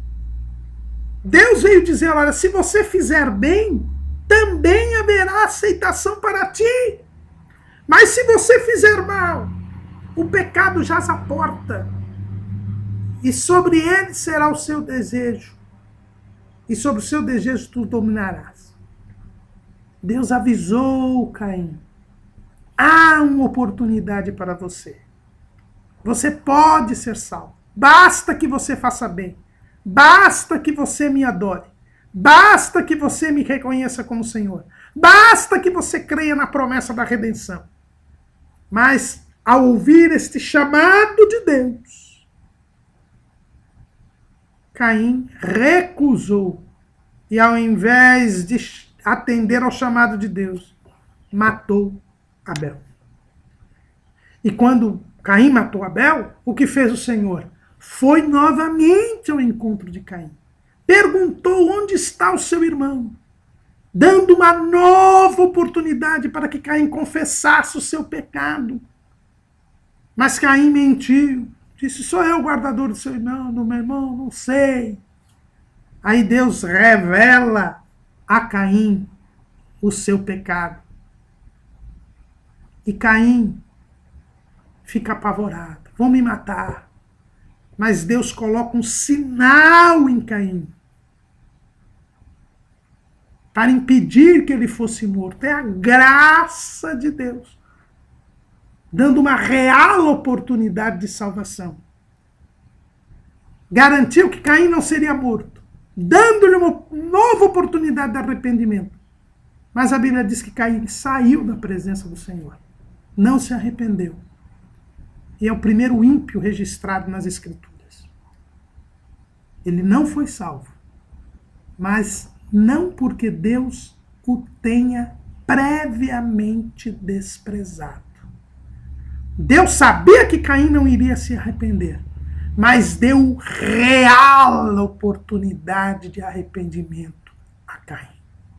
Deus veio dizer, olha, se você fizer bem, também haverá aceitação para ti. Mas se você fizer mal, o pecado jaz à porta, e sobre ele será o seu desejo, e sobre o seu desejo tu dominarás. Deus avisou Caim, há uma oportunidade para você. Você pode ser salvo. Basta que você faça bem. Basta que você me adore. Basta que você me reconheça como Senhor. Basta que você creia na promessa da redenção. Mas, ao ouvir este chamado de Deus, Caim recusou. E ao invés de atender ao chamado de Deus, matou Abel. E quando Caim matou Abel, o que fez o Senhor? Foi novamente ao encontro de Caim. Perguntou onde está o seu irmão, dando uma nova oportunidade para que Caim confessasse o seu pecado. Mas Caim mentiu. Disse, sou eu o guardador do seu irmão, do meu irmão, não sei. Aí Deus revela a Caim o seu pecado. E Caim fica apavorado. Vão me matar. Mas Deus coloca um sinal em Caim para impedir que ele fosse morto. É a graça de Deus, dando uma real oportunidade de salvação. Garantiu que Caim não seria morto, dando-lhe uma nova oportunidade de arrependimento. Mas a Bíblia diz que Caim saiu da presença do Senhor, não se arrependeu. E é o primeiro ímpio registrado nas Escrituras. Ele não foi salvo, mas não porque Deus o tenha previamente desprezado. Deus sabia que Caim não iria se arrepender. mas deu real oportunidade de arrependimento a Caim.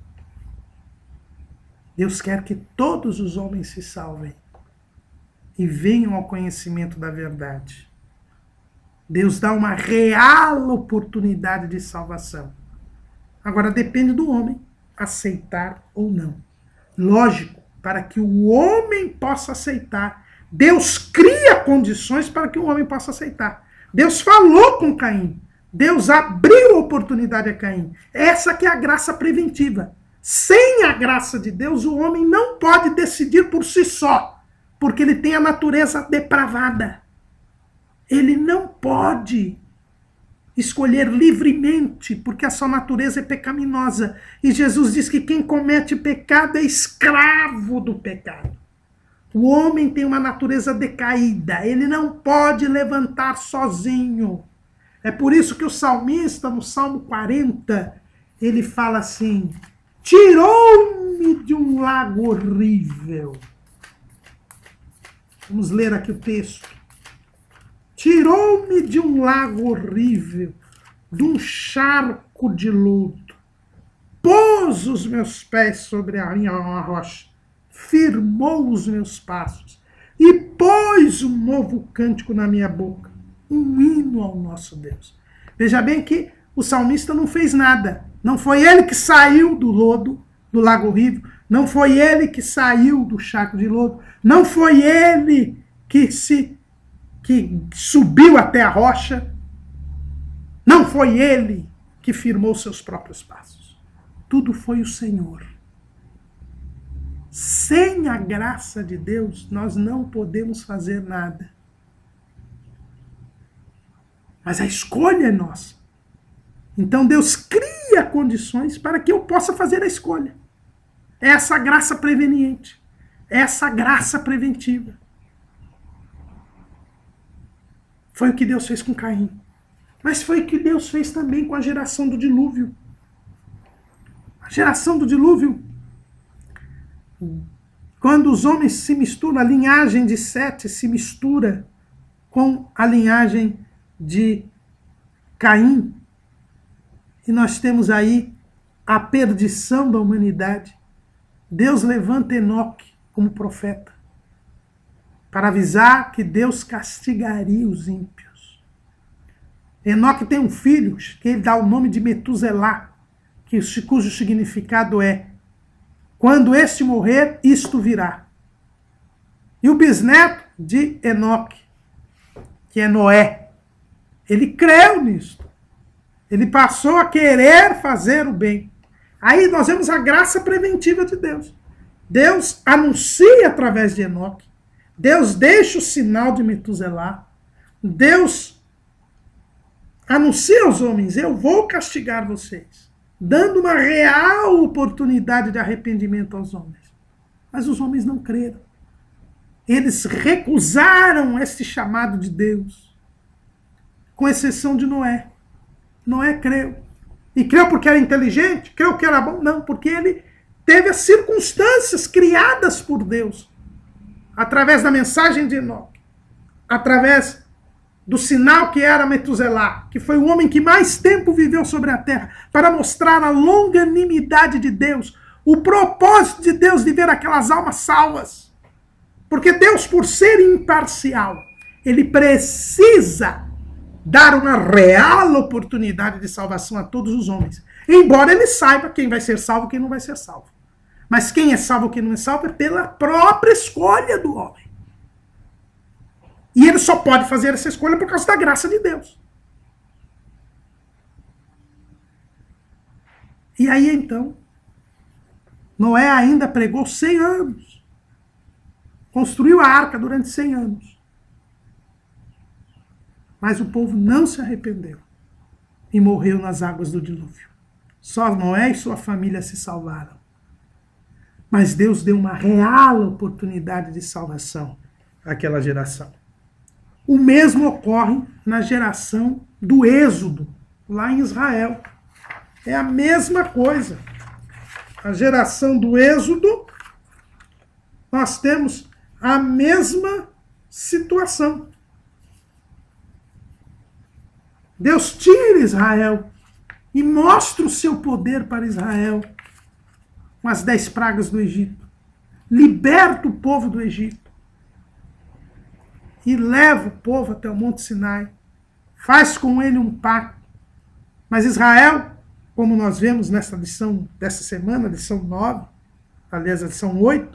Deus quer que todos os homens se salvem e venham ao conhecimento da verdade. Deus dá uma real oportunidade de salvação. Agora depende do homem aceitar ou não. Lógico, para que o homem possa aceitar, Deus cria condições para que o homem possa aceitar. Deus falou com Caim. Deus abriu a oportunidade a Caim. Essa que é a graça preventiva. Sem a graça de Deus, o homem não pode decidir por si só, porque ele tem a natureza depravada. Ele não pode escolher livremente, porque a sua natureza é pecaminosa. E Jesus diz que quem comete pecado é escravo do pecado. O homem tem uma natureza decaída, ele não pode levantar sozinho. É por isso que o salmista, no Salmo quarenta, ele fala assim: tirou-me de um lago horrível. Vamos ler aqui o texto. Tirou-me de um lago horrível, de um charco de lodo. Pôs os meus pés sobre a minha rocha, firmou os meus passos e pôs um novo cântico na minha boca, um hino ao nosso Deus. Veja bem que o salmista não fez nada. Não foi ele que saiu do lodo, do lago horrível. Não foi ele que saiu do charco de lodo. Não foi ele que se que subiu até a rocha. Não foi ele que firmou seus próprios passos. Tudo foi o Senhor. Sem a graça de Deus, nós não podemos fazer nada. Mas a escolha é nossa. Então Deus cria condições para que eu possa fazer a escolha. É essa graça preveniente. É essa graça preventiva. Foi o que Deus fez com Caim. Mas foi o que Deus fez também com a geração do dilúvio. A geração do dilúvio, quando os homens se misturam, a linhagem de Sete se mistura com a linhagem de Caim, e nós temos aí a perdição da humanidade. Deus levanta Enoque como profeta para avisar que Deus castigaria os ímpios. Enoque tem um filho que ele dá o nome de Metuselá, que, cujo significado é: quando este morrer, isto virá. E o bisneto de Enoque, que é Noé, ele creu nisto. Ele passou a querer fazer o bem. Aí nós vemos a graça preventiva de Deus. Deus anuncia através de Enoque. Deus deixa o sinal de Metuselá. Deus anuncia aos homens: eu vou castigar vocês, dando uma real oportunidade de arrependimento aos homens. Mas os homens não creram. Eles recusaram este chamado de Deus, com exceção de Noé. Noé creu. E creu porque era inteligente? Creu que era bom? Não, porque ele teve as circunstâncias criadas por Deus, através da mensagem de Enoque, através do sinal que era Metuselá, que foi o homem que mais tempo viveu sobre a terra, para mostrar a longanimidade de Deus, o propósito de Deus de ver aquelas almas salvas. Porque Deus, por ser imparcial, ele precisa dar uma real oportunidade de salvação a todos os homens. Embora ele saiba quem vai ser salvo e quem não vai ser salvo. Mas quem é salvo e quem não é salvo é pela própria escolha do homem. E ele só pode fazer essa escolha por causa da graça de Deus. E aí então, Noé ainda pregou cem anos. Construiu a arca durante cem anos. Mas o povo não se arrependeu e morreu nas águas do dilúvio. Só Noé e sua família se salvaram. Mas Deus deu uma real oportunidade de salvação àquela geração. O mesmo ocorre na geração do Êxodo, lá em Israel. É a mesma coisa. A geração do Êxodo, nós temos a mesma situação. Deus tira Israel e mostra o seu poder para Israel com as dez pragas do Egito. Liberta o povo do Egito e leva o povo até o Monte Sinai. Faz com ele um pacto. Mas Israel, como nós vemos nessa lição dessa semana, lição nove, aliás, a lição oito,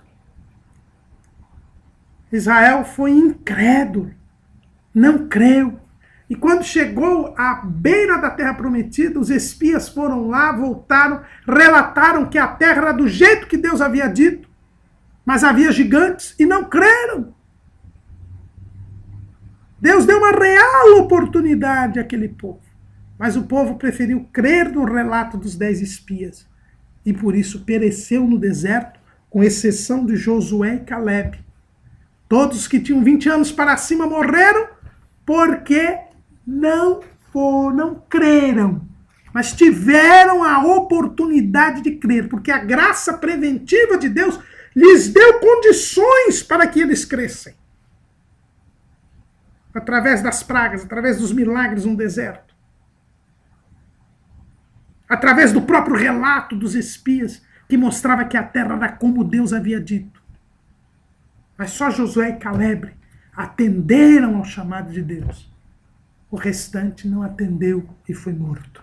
Israel foi incrédulo, não creu. E quando chegou à beira da terra prometida, os espias foram lá, voltaram, relataram que a terra era do jeito que Deus havia dito, mas havia gigantes e não creram. Deus deu uma real oportunidade àquele povo, mas o povo preferiu crer no relato dos dez espias e por isso pereceu no deserto, com exceção de Josué e Calebe. Todos que tinham vinte anos para cima morreram porque não foram, não creram, mas tiveram a oportunidade de crer, porque a graça preventiva de Deus lhes deu condições para que eles crescem. Através das pragas, através dos milagres no deserto, através do próprio relato dos espias, que mostrava que a terra era como Deus havia dito. Mas só Josué e Calebe atenderam ao chamado de Deus. O restante não atendeu e foi morto.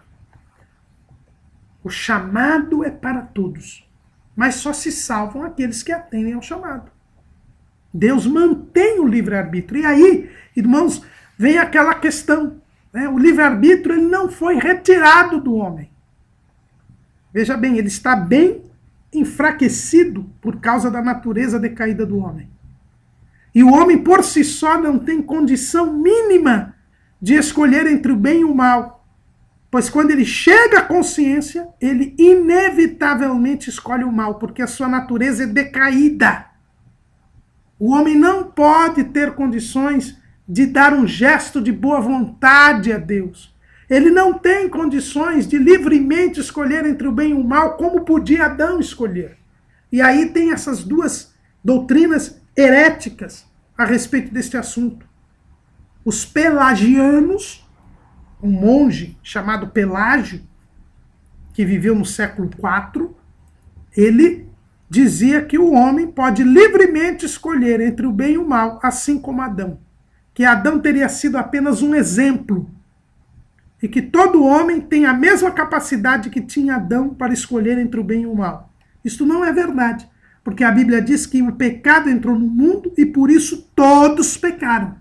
O chamado é para todos, mas só se salvam aqueles que atendem ao chamado. Deus mantém o livre-arbítrio. E aí, irmãos, vem aquela questão, né? O livre-arbítrio ele não foi retirado do homem. Veja bem, ele está bem enfraquecido por causa da natureza decaída do homem. E o homem por si só não tem condição mínima de escolher entre o bem e o mal. Pois quando ele chega à consciência, ele inevitavelmente escolhe o mal, porque a sua natureza é decaída. O homem não pode ter condições de dar um gesto de boa vontade a Deus. Ele não tem condições de livremente escolher entre o bem e o mal, como podia Adão escolher. E aí tem essas duas doutrinas heréticas a respeito deste assunto. Os pelagianos, um monge chamado Pelágio, que viveu no século quatro, ele dizia que o homem pode livremente escolher entre o bem e o mal, assim como Adão. Que Adão teria sido apenas um exemplo. E que todo homem tem a mesma capacidade que tinha Adão para escolher entre o bem e o mal. Isto não é verdade. Porque a Bíblia diz que o pecado entrou no mundo e por isso todos pecaram.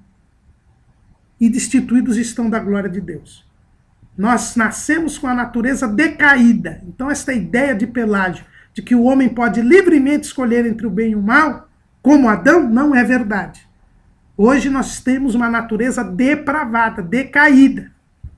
E destituídos estão da glória de Deus. Nós nascemos com a natureza decaída. Então esta ideia de Pelágio, de que o homem pode livremente escolher entre o bem e o mal, como Adão, não é verdade. Hoje nós temos uma natureza depravada, decaída.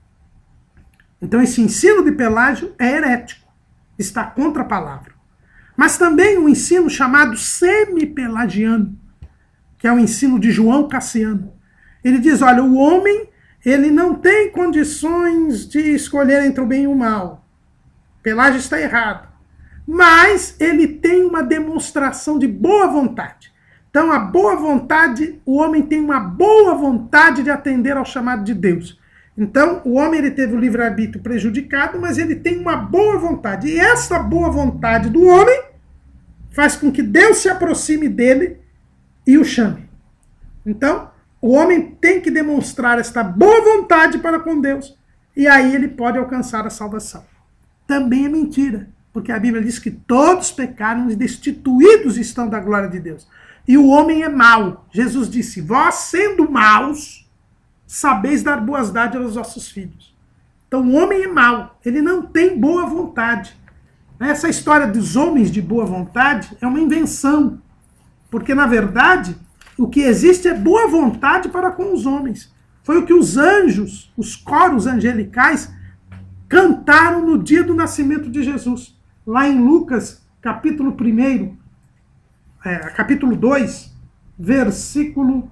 Então esse ensino de Pelágio é herético, está contra a palavra. Mas também um ensino chamado semi-pelagiano, que é o ensino de João Cassiano. Ele diz, olha, o homem ele não tem condições de escolher entre o bem e o mal. Pelágio está errado. Mas ele tem uma demonstração de boa vontade. Então a boa vontade, o homem tem uma boa vontade de atender ao chamado de Deus. Então, o homem ele teve o livre-arbítrio prejudicado, mas ele tem uma boa vontade. E essa boa vontade do homem faz com que Deus se aproxime dele e o chame. Então, o homem tem que demonstrar esta boa vontade para com Deus. E aí ele pode alcançar a salvação. Também é mentira, porque a Bíblia diz que todos pecaram e destituídos estão da glória de Deus. E o homem é mau. Jesus disse, vós sendo maus, sabeis dar boas dádivas aos vossos filhos. Então o homem é mau, ele não tem boa vontade. Essa história dos homens de boa vontade é uma invenção, porque na verdade o que existe é boa vontade para com os homens. Foi o que os anjos, os coros angelicais, cantaram no dia do nascimento de Jesus. Lá em Lucas, capítulo um, é, capítulo dois, versículo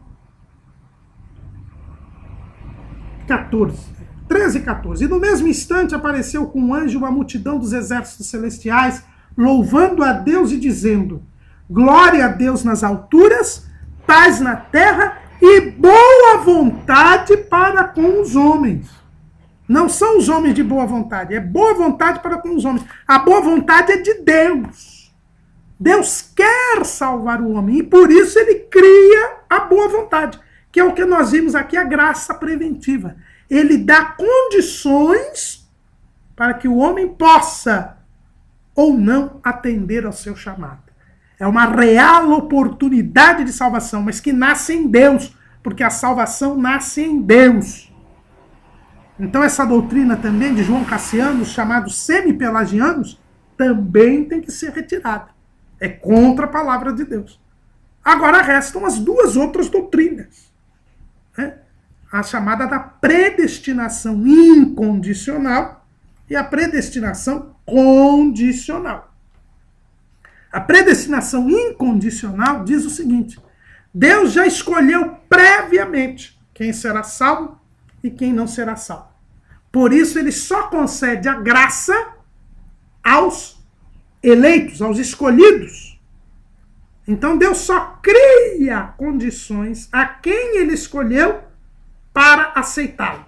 quatorze, treze e quatorze. E no mesmo instante apareceu com um anjo uma multidão dos exércitos celestiais, louvando a Deus e dizendo, glória a Deus nas alturas, paz na terra e boa vontade para com os homens. Não são os homens de boa vontade, é boa vontade para com os homens. A boa vontade é de Deus. Deus quer salvar o homem e por isso ele cria a boa vontade, que é o que nós vimos aqui, a graça preventiva. Ele dá condições para que o homem possa ou não atender ao seu chamado. É uma real oportunidade de salvação, mas que nasce em Deus, porque a salvação nasce em Deus. Então essa doutrina também de João Cassiano, chamados semi-pelagianos, também tem que ser retirada. É contra a palavra de Deus. Agora restam as duas outras doutrinas, né? A chamada da predestinação incondicional e a predestinação condicional. A predestinação incondicional diz o seguinte: Deus já escolheu previamente quem será salvo e quem não será salvo. Por isso ele só concede a graça aos eleitos, aos escolhidos. Então Deus só cria condições a quem ele escolheu para aceitá-lo.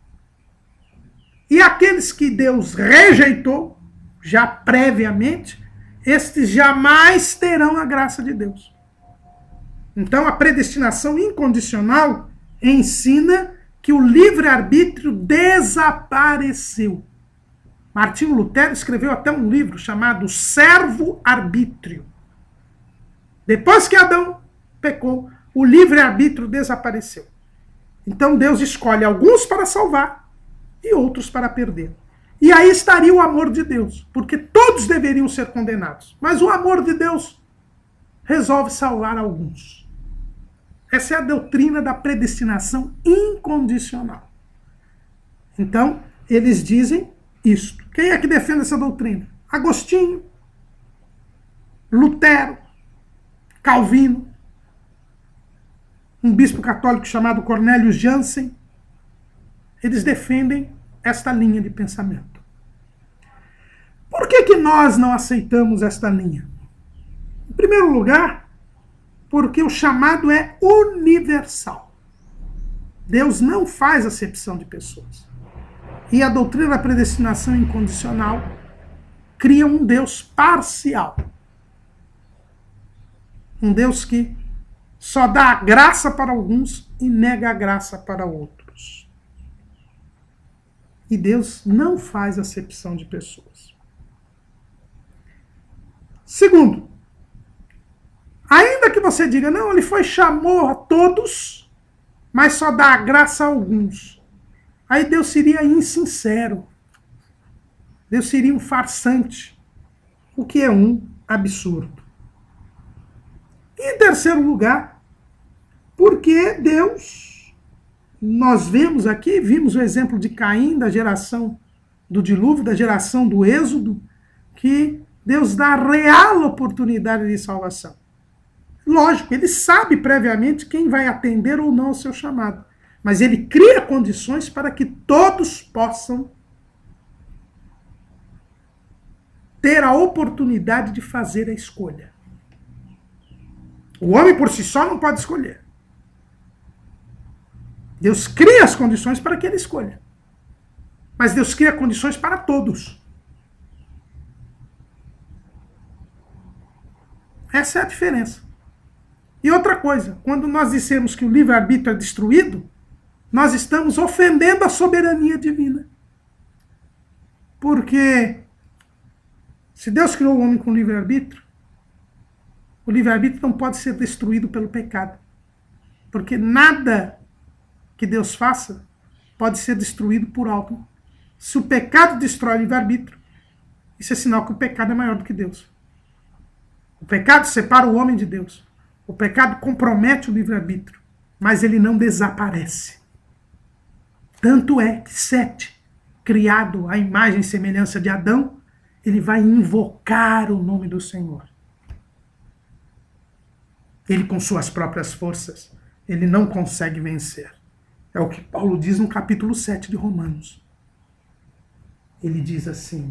E aqueles que Deus rejeitou, já previamente, estes jamais terão a graça de Deus. Então a predestinação incondicional ensina que o livre-arbítrio desapareceu. Martinho Lutero escreveu até um livro chamado Servo-arbítrio. Depois que Adão pecou, o livre-arbítrio desapareceu. Então Deus escolhe alguns para salvar e outros para perder. E aí estaria o amor de Deus, porque todos deveriam ser condenados. Mas o amor de Deus resolve salvar alguns. Essa é a doutrina da predestinação incondicional. Então, eles dizem isto. Quem é que defende essa doutrina? Agostinho, Lutero, Calvino, um bispo católico chamado Cornelius Jansen. Eles defendem esta linha de pensamento. Por que que nós não aceitamos esta linha? Em primeiro lugar, porque o chamado é universal. Deus não faz acepção de pessoas. E a doutrina da predestinação incondicional cria um Deus parcial. Um Deus que só dá a graça para alguns e nega a graça para outros. E Deus não faz acepção de pessoas. Segundo, ainda que você diga, não, ele foi chamou a todos, mas só dá a graça a alguns. Aí Deus seria insincero. Deus seria um farsante, o que é um absurdo. E em terceiro lugar, porque Deus, nós vemos aqui, vimos o exemplo de Caim, da geração do dilúvio, da geração do êxodo, que Deus dá real oportunidade de salvação. Lógico, ele sabe previamente quem vai atender ou não ao seu chamado. Mas ele cria condições para que todos possam ter a oportunidade de fazer a escolha. O homem por si só não pode escolher. Deus cria as condições para que ele escolha. Mas Deus cria condições para todos. Essa é a diferença. E outra coisa, quando nós dissemos que o livre-arbítrio é destruído, nós estamos ofendendo a soberania divina. Porque se Deus criou o homem com livre-arbítrio, o livre-arbítrio não pode ser destruído pelo pecado. Porque nada que Deus faça pode ser destruído por algo. Se o pecado destrói o livre-arbítrio, isso é sinal que o pecado é maior do que Deus. O pecado separa o homem de Deus. O pecado compromete o livre-arbítrio, mas ele não desaparece. Tanto é que Sete, criado à imagem e semelhança de Adão, ele vai invocar o nome do Senhor. Ele, com suas próprias forças, ele não consegue vencer. É o que Paulo diz no capítulo sete de Romanos. Ele diz assim: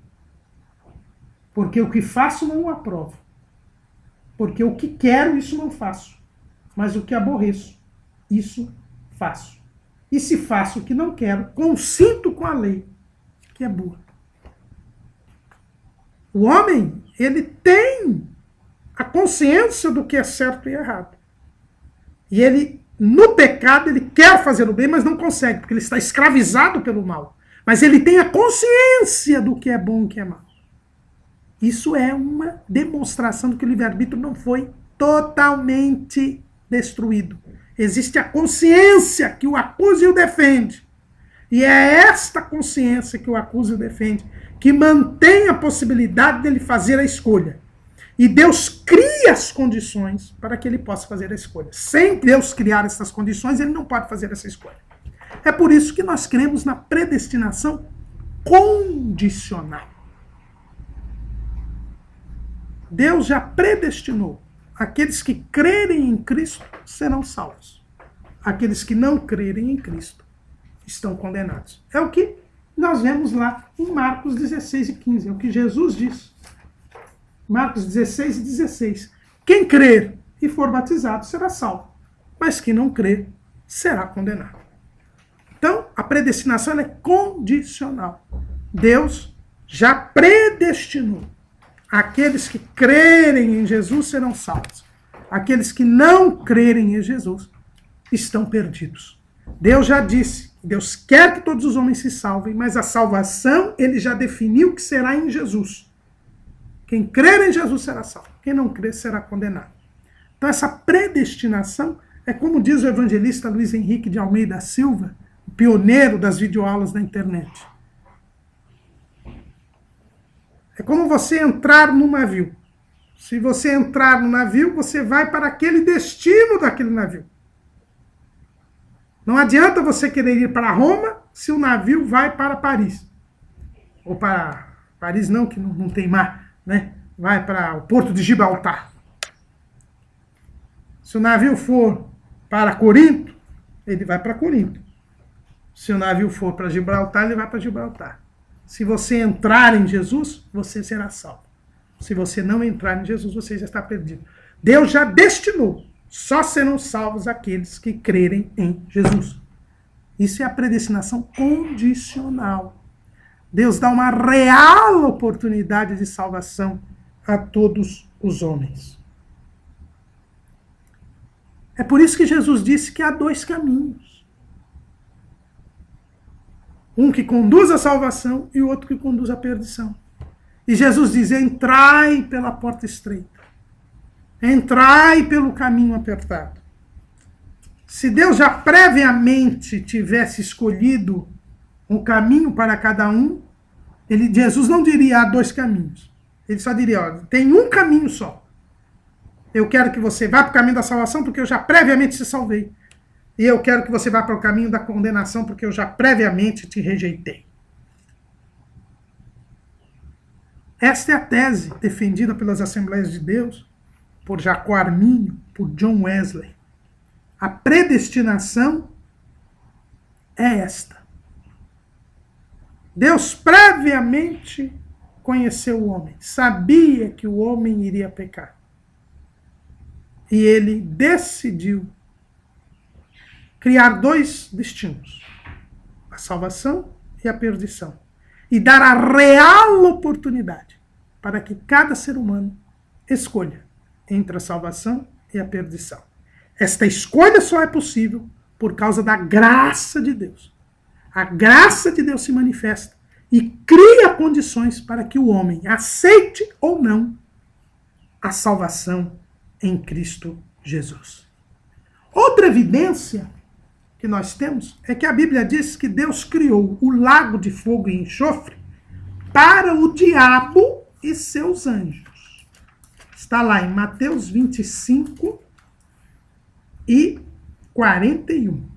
porque o que faço não o aprovo. Porque o que quero, isso não faço. Mas o que aborreço, isso faço. E se faço o que não quero, consinto com a lei, que é boa. O homem, ele tem a consciência do que é certo e errado. E ele, no pecado, ele quer fazer o bem, mas não consegue, porque ele está escravizado pelo mal. Mas ele tem a consciência do que é bom e o que é mal. Isso é uma demonstração de que o livre-arbítrio não foi totalmente destruído. Existe a consciência que o acusa e o defende. E é esta consciência que o acusa e o defende que mantém a possibilidade dele fazer a escolha. E Deus cria as condições para que ele possa fazer a escolha. Sem Deus criar essas condições, ele não pode fazer essa escolha. É por isso que nós cremos na predestinação condicional. Deus já predestinou. Aqueles que crerem em Cristo serão salvos. Aqueles que não crerem em Cristo estão condenados. É o que nós vemos lá em Marcos dezesseis e quinze. É o que Jesus diz. Marcos dezesseis e dezesseis. Quem crer e for batizado será salvo. Mas quem não crer será condenado. Então, a predestinação ela é condicional. Deus já predestinou. Aqueles que crerem em Jesus serão salvos. Aqueles que não crerem em Jesus estão perdidos. Deus já disse, Deus quer que todos os homens se salvem, mas a salvação ele já definiu que será em Jesus. Quem crer em Jesus será salvo. Quem não crer será condenado. Então essa predestinação é como diz o evangelista Luiz Henrique de Almeida Silva, o pioneiro das videoaulas na internet. É como você entrar num navio. Se você entrar no navio, você vai para aquele destino daquele navio. Não adianta você querer ir para Roma se o navio vai para Paris. Ou para Paris não, que não, não tem mar, né? Vai para o Porto de Gibraltar. Se o navio for para Corinto, ele vai para Corinto. Se o navio for para Gibraltar, ele vai para Gibraltar. Se você entrar em Jesus, você será salvo. Se você não entrar em Jesus, você já está perdido. Deus já destinou. Só serão salvos aqueles que crerem em Jesus. Isso é a predestinação condicional. Deus dá uma real oportunidade de salvação a todos os homens. É por isso que Jesus disse que há dois caminhos. Um que conduz à salvação e o outro que conduz à perdição. E Jesus diz, entrai pela porta estreita. Entrai pelo caminho apertado. Se Deus já previamente tivesse escolhido um caminho para cada um, ele, Jesus não diria há dois caminhos. Ele só diria, ó, tem um caminho só. Eu quero que você vá para o caminho da salvação porque eu já previamente te salvei. E eu quero que você vá para o caminho da condenação porque eu já previamente te rejeitei. Esta é a tese defendida pelas Assembleias de Deus, por Jacó Arminio, por John Wesley. A predestinação é esta. Deus previamente conheceu o homem, sabia que o homem iria pecar. E ele decidiu criar dois destinos, a salvação e a perdição. E dar a real oportunidade para que cada ser humano escolha entre a salvação e a perdição. Esta escolha só é possível por causa da graça de Deus. A graça de Deus se manifesta e cria condições para que o homem aceite ou não a salvação em Cristo Jesus. Outra evidência que nós temos é que a Bíblia diz que Deus criou o lago de fogo e enxofre para o diabo e seus anjos. Está lá em Mateus vinte e cinco e quarenta e um.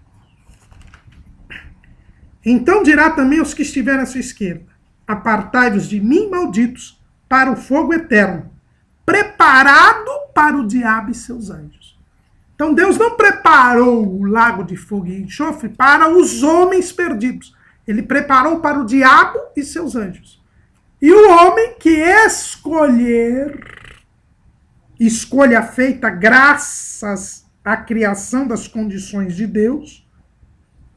Então dirá também aos que estiverem à sua esquerda, apartai-vos de mim, malditos, para o fogo eterno, preparado para o diabo e seus anjos. Então Deus não preparou o lago de fogo e enxofre para os homens perdidos. Ele preparou para o diabo e seus anjos. E o homem que escolher, escolha feita graças à criação das condições de Deus,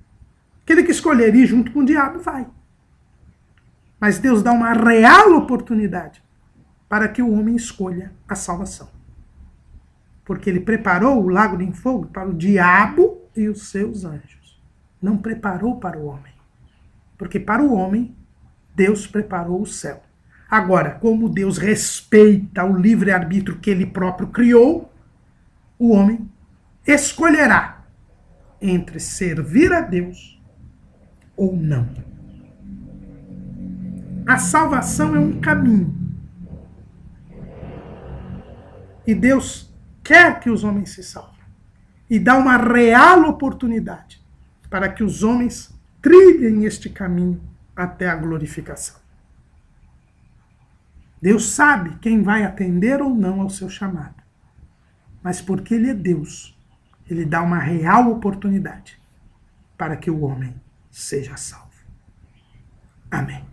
Aquele que escolher ir junto com o diabo vai. Mas Deus dá uma real oportunidade para que o homem escolha a salvação. Porque ele preparou o lago de fogo para o diabo e os seus anjos. Não preparou para o homem. Porque para o homem, Deus preparou o céu. Agora, como Deus respeita o livre-arbítrio que ele próprio criou, o homem escolherá entre servir a Deus ou não. A salvação é um caminho. E Deus quer que os homens se salvem. E dá uma real oportunidade para que os homens trilhem este caminho até a glorificação. Deus sabe quem vai atender ou não ao seu chamado. Mas porque Ele é Deus, Ele dá uma real oportunidade para que o homem seja salvo. Amém.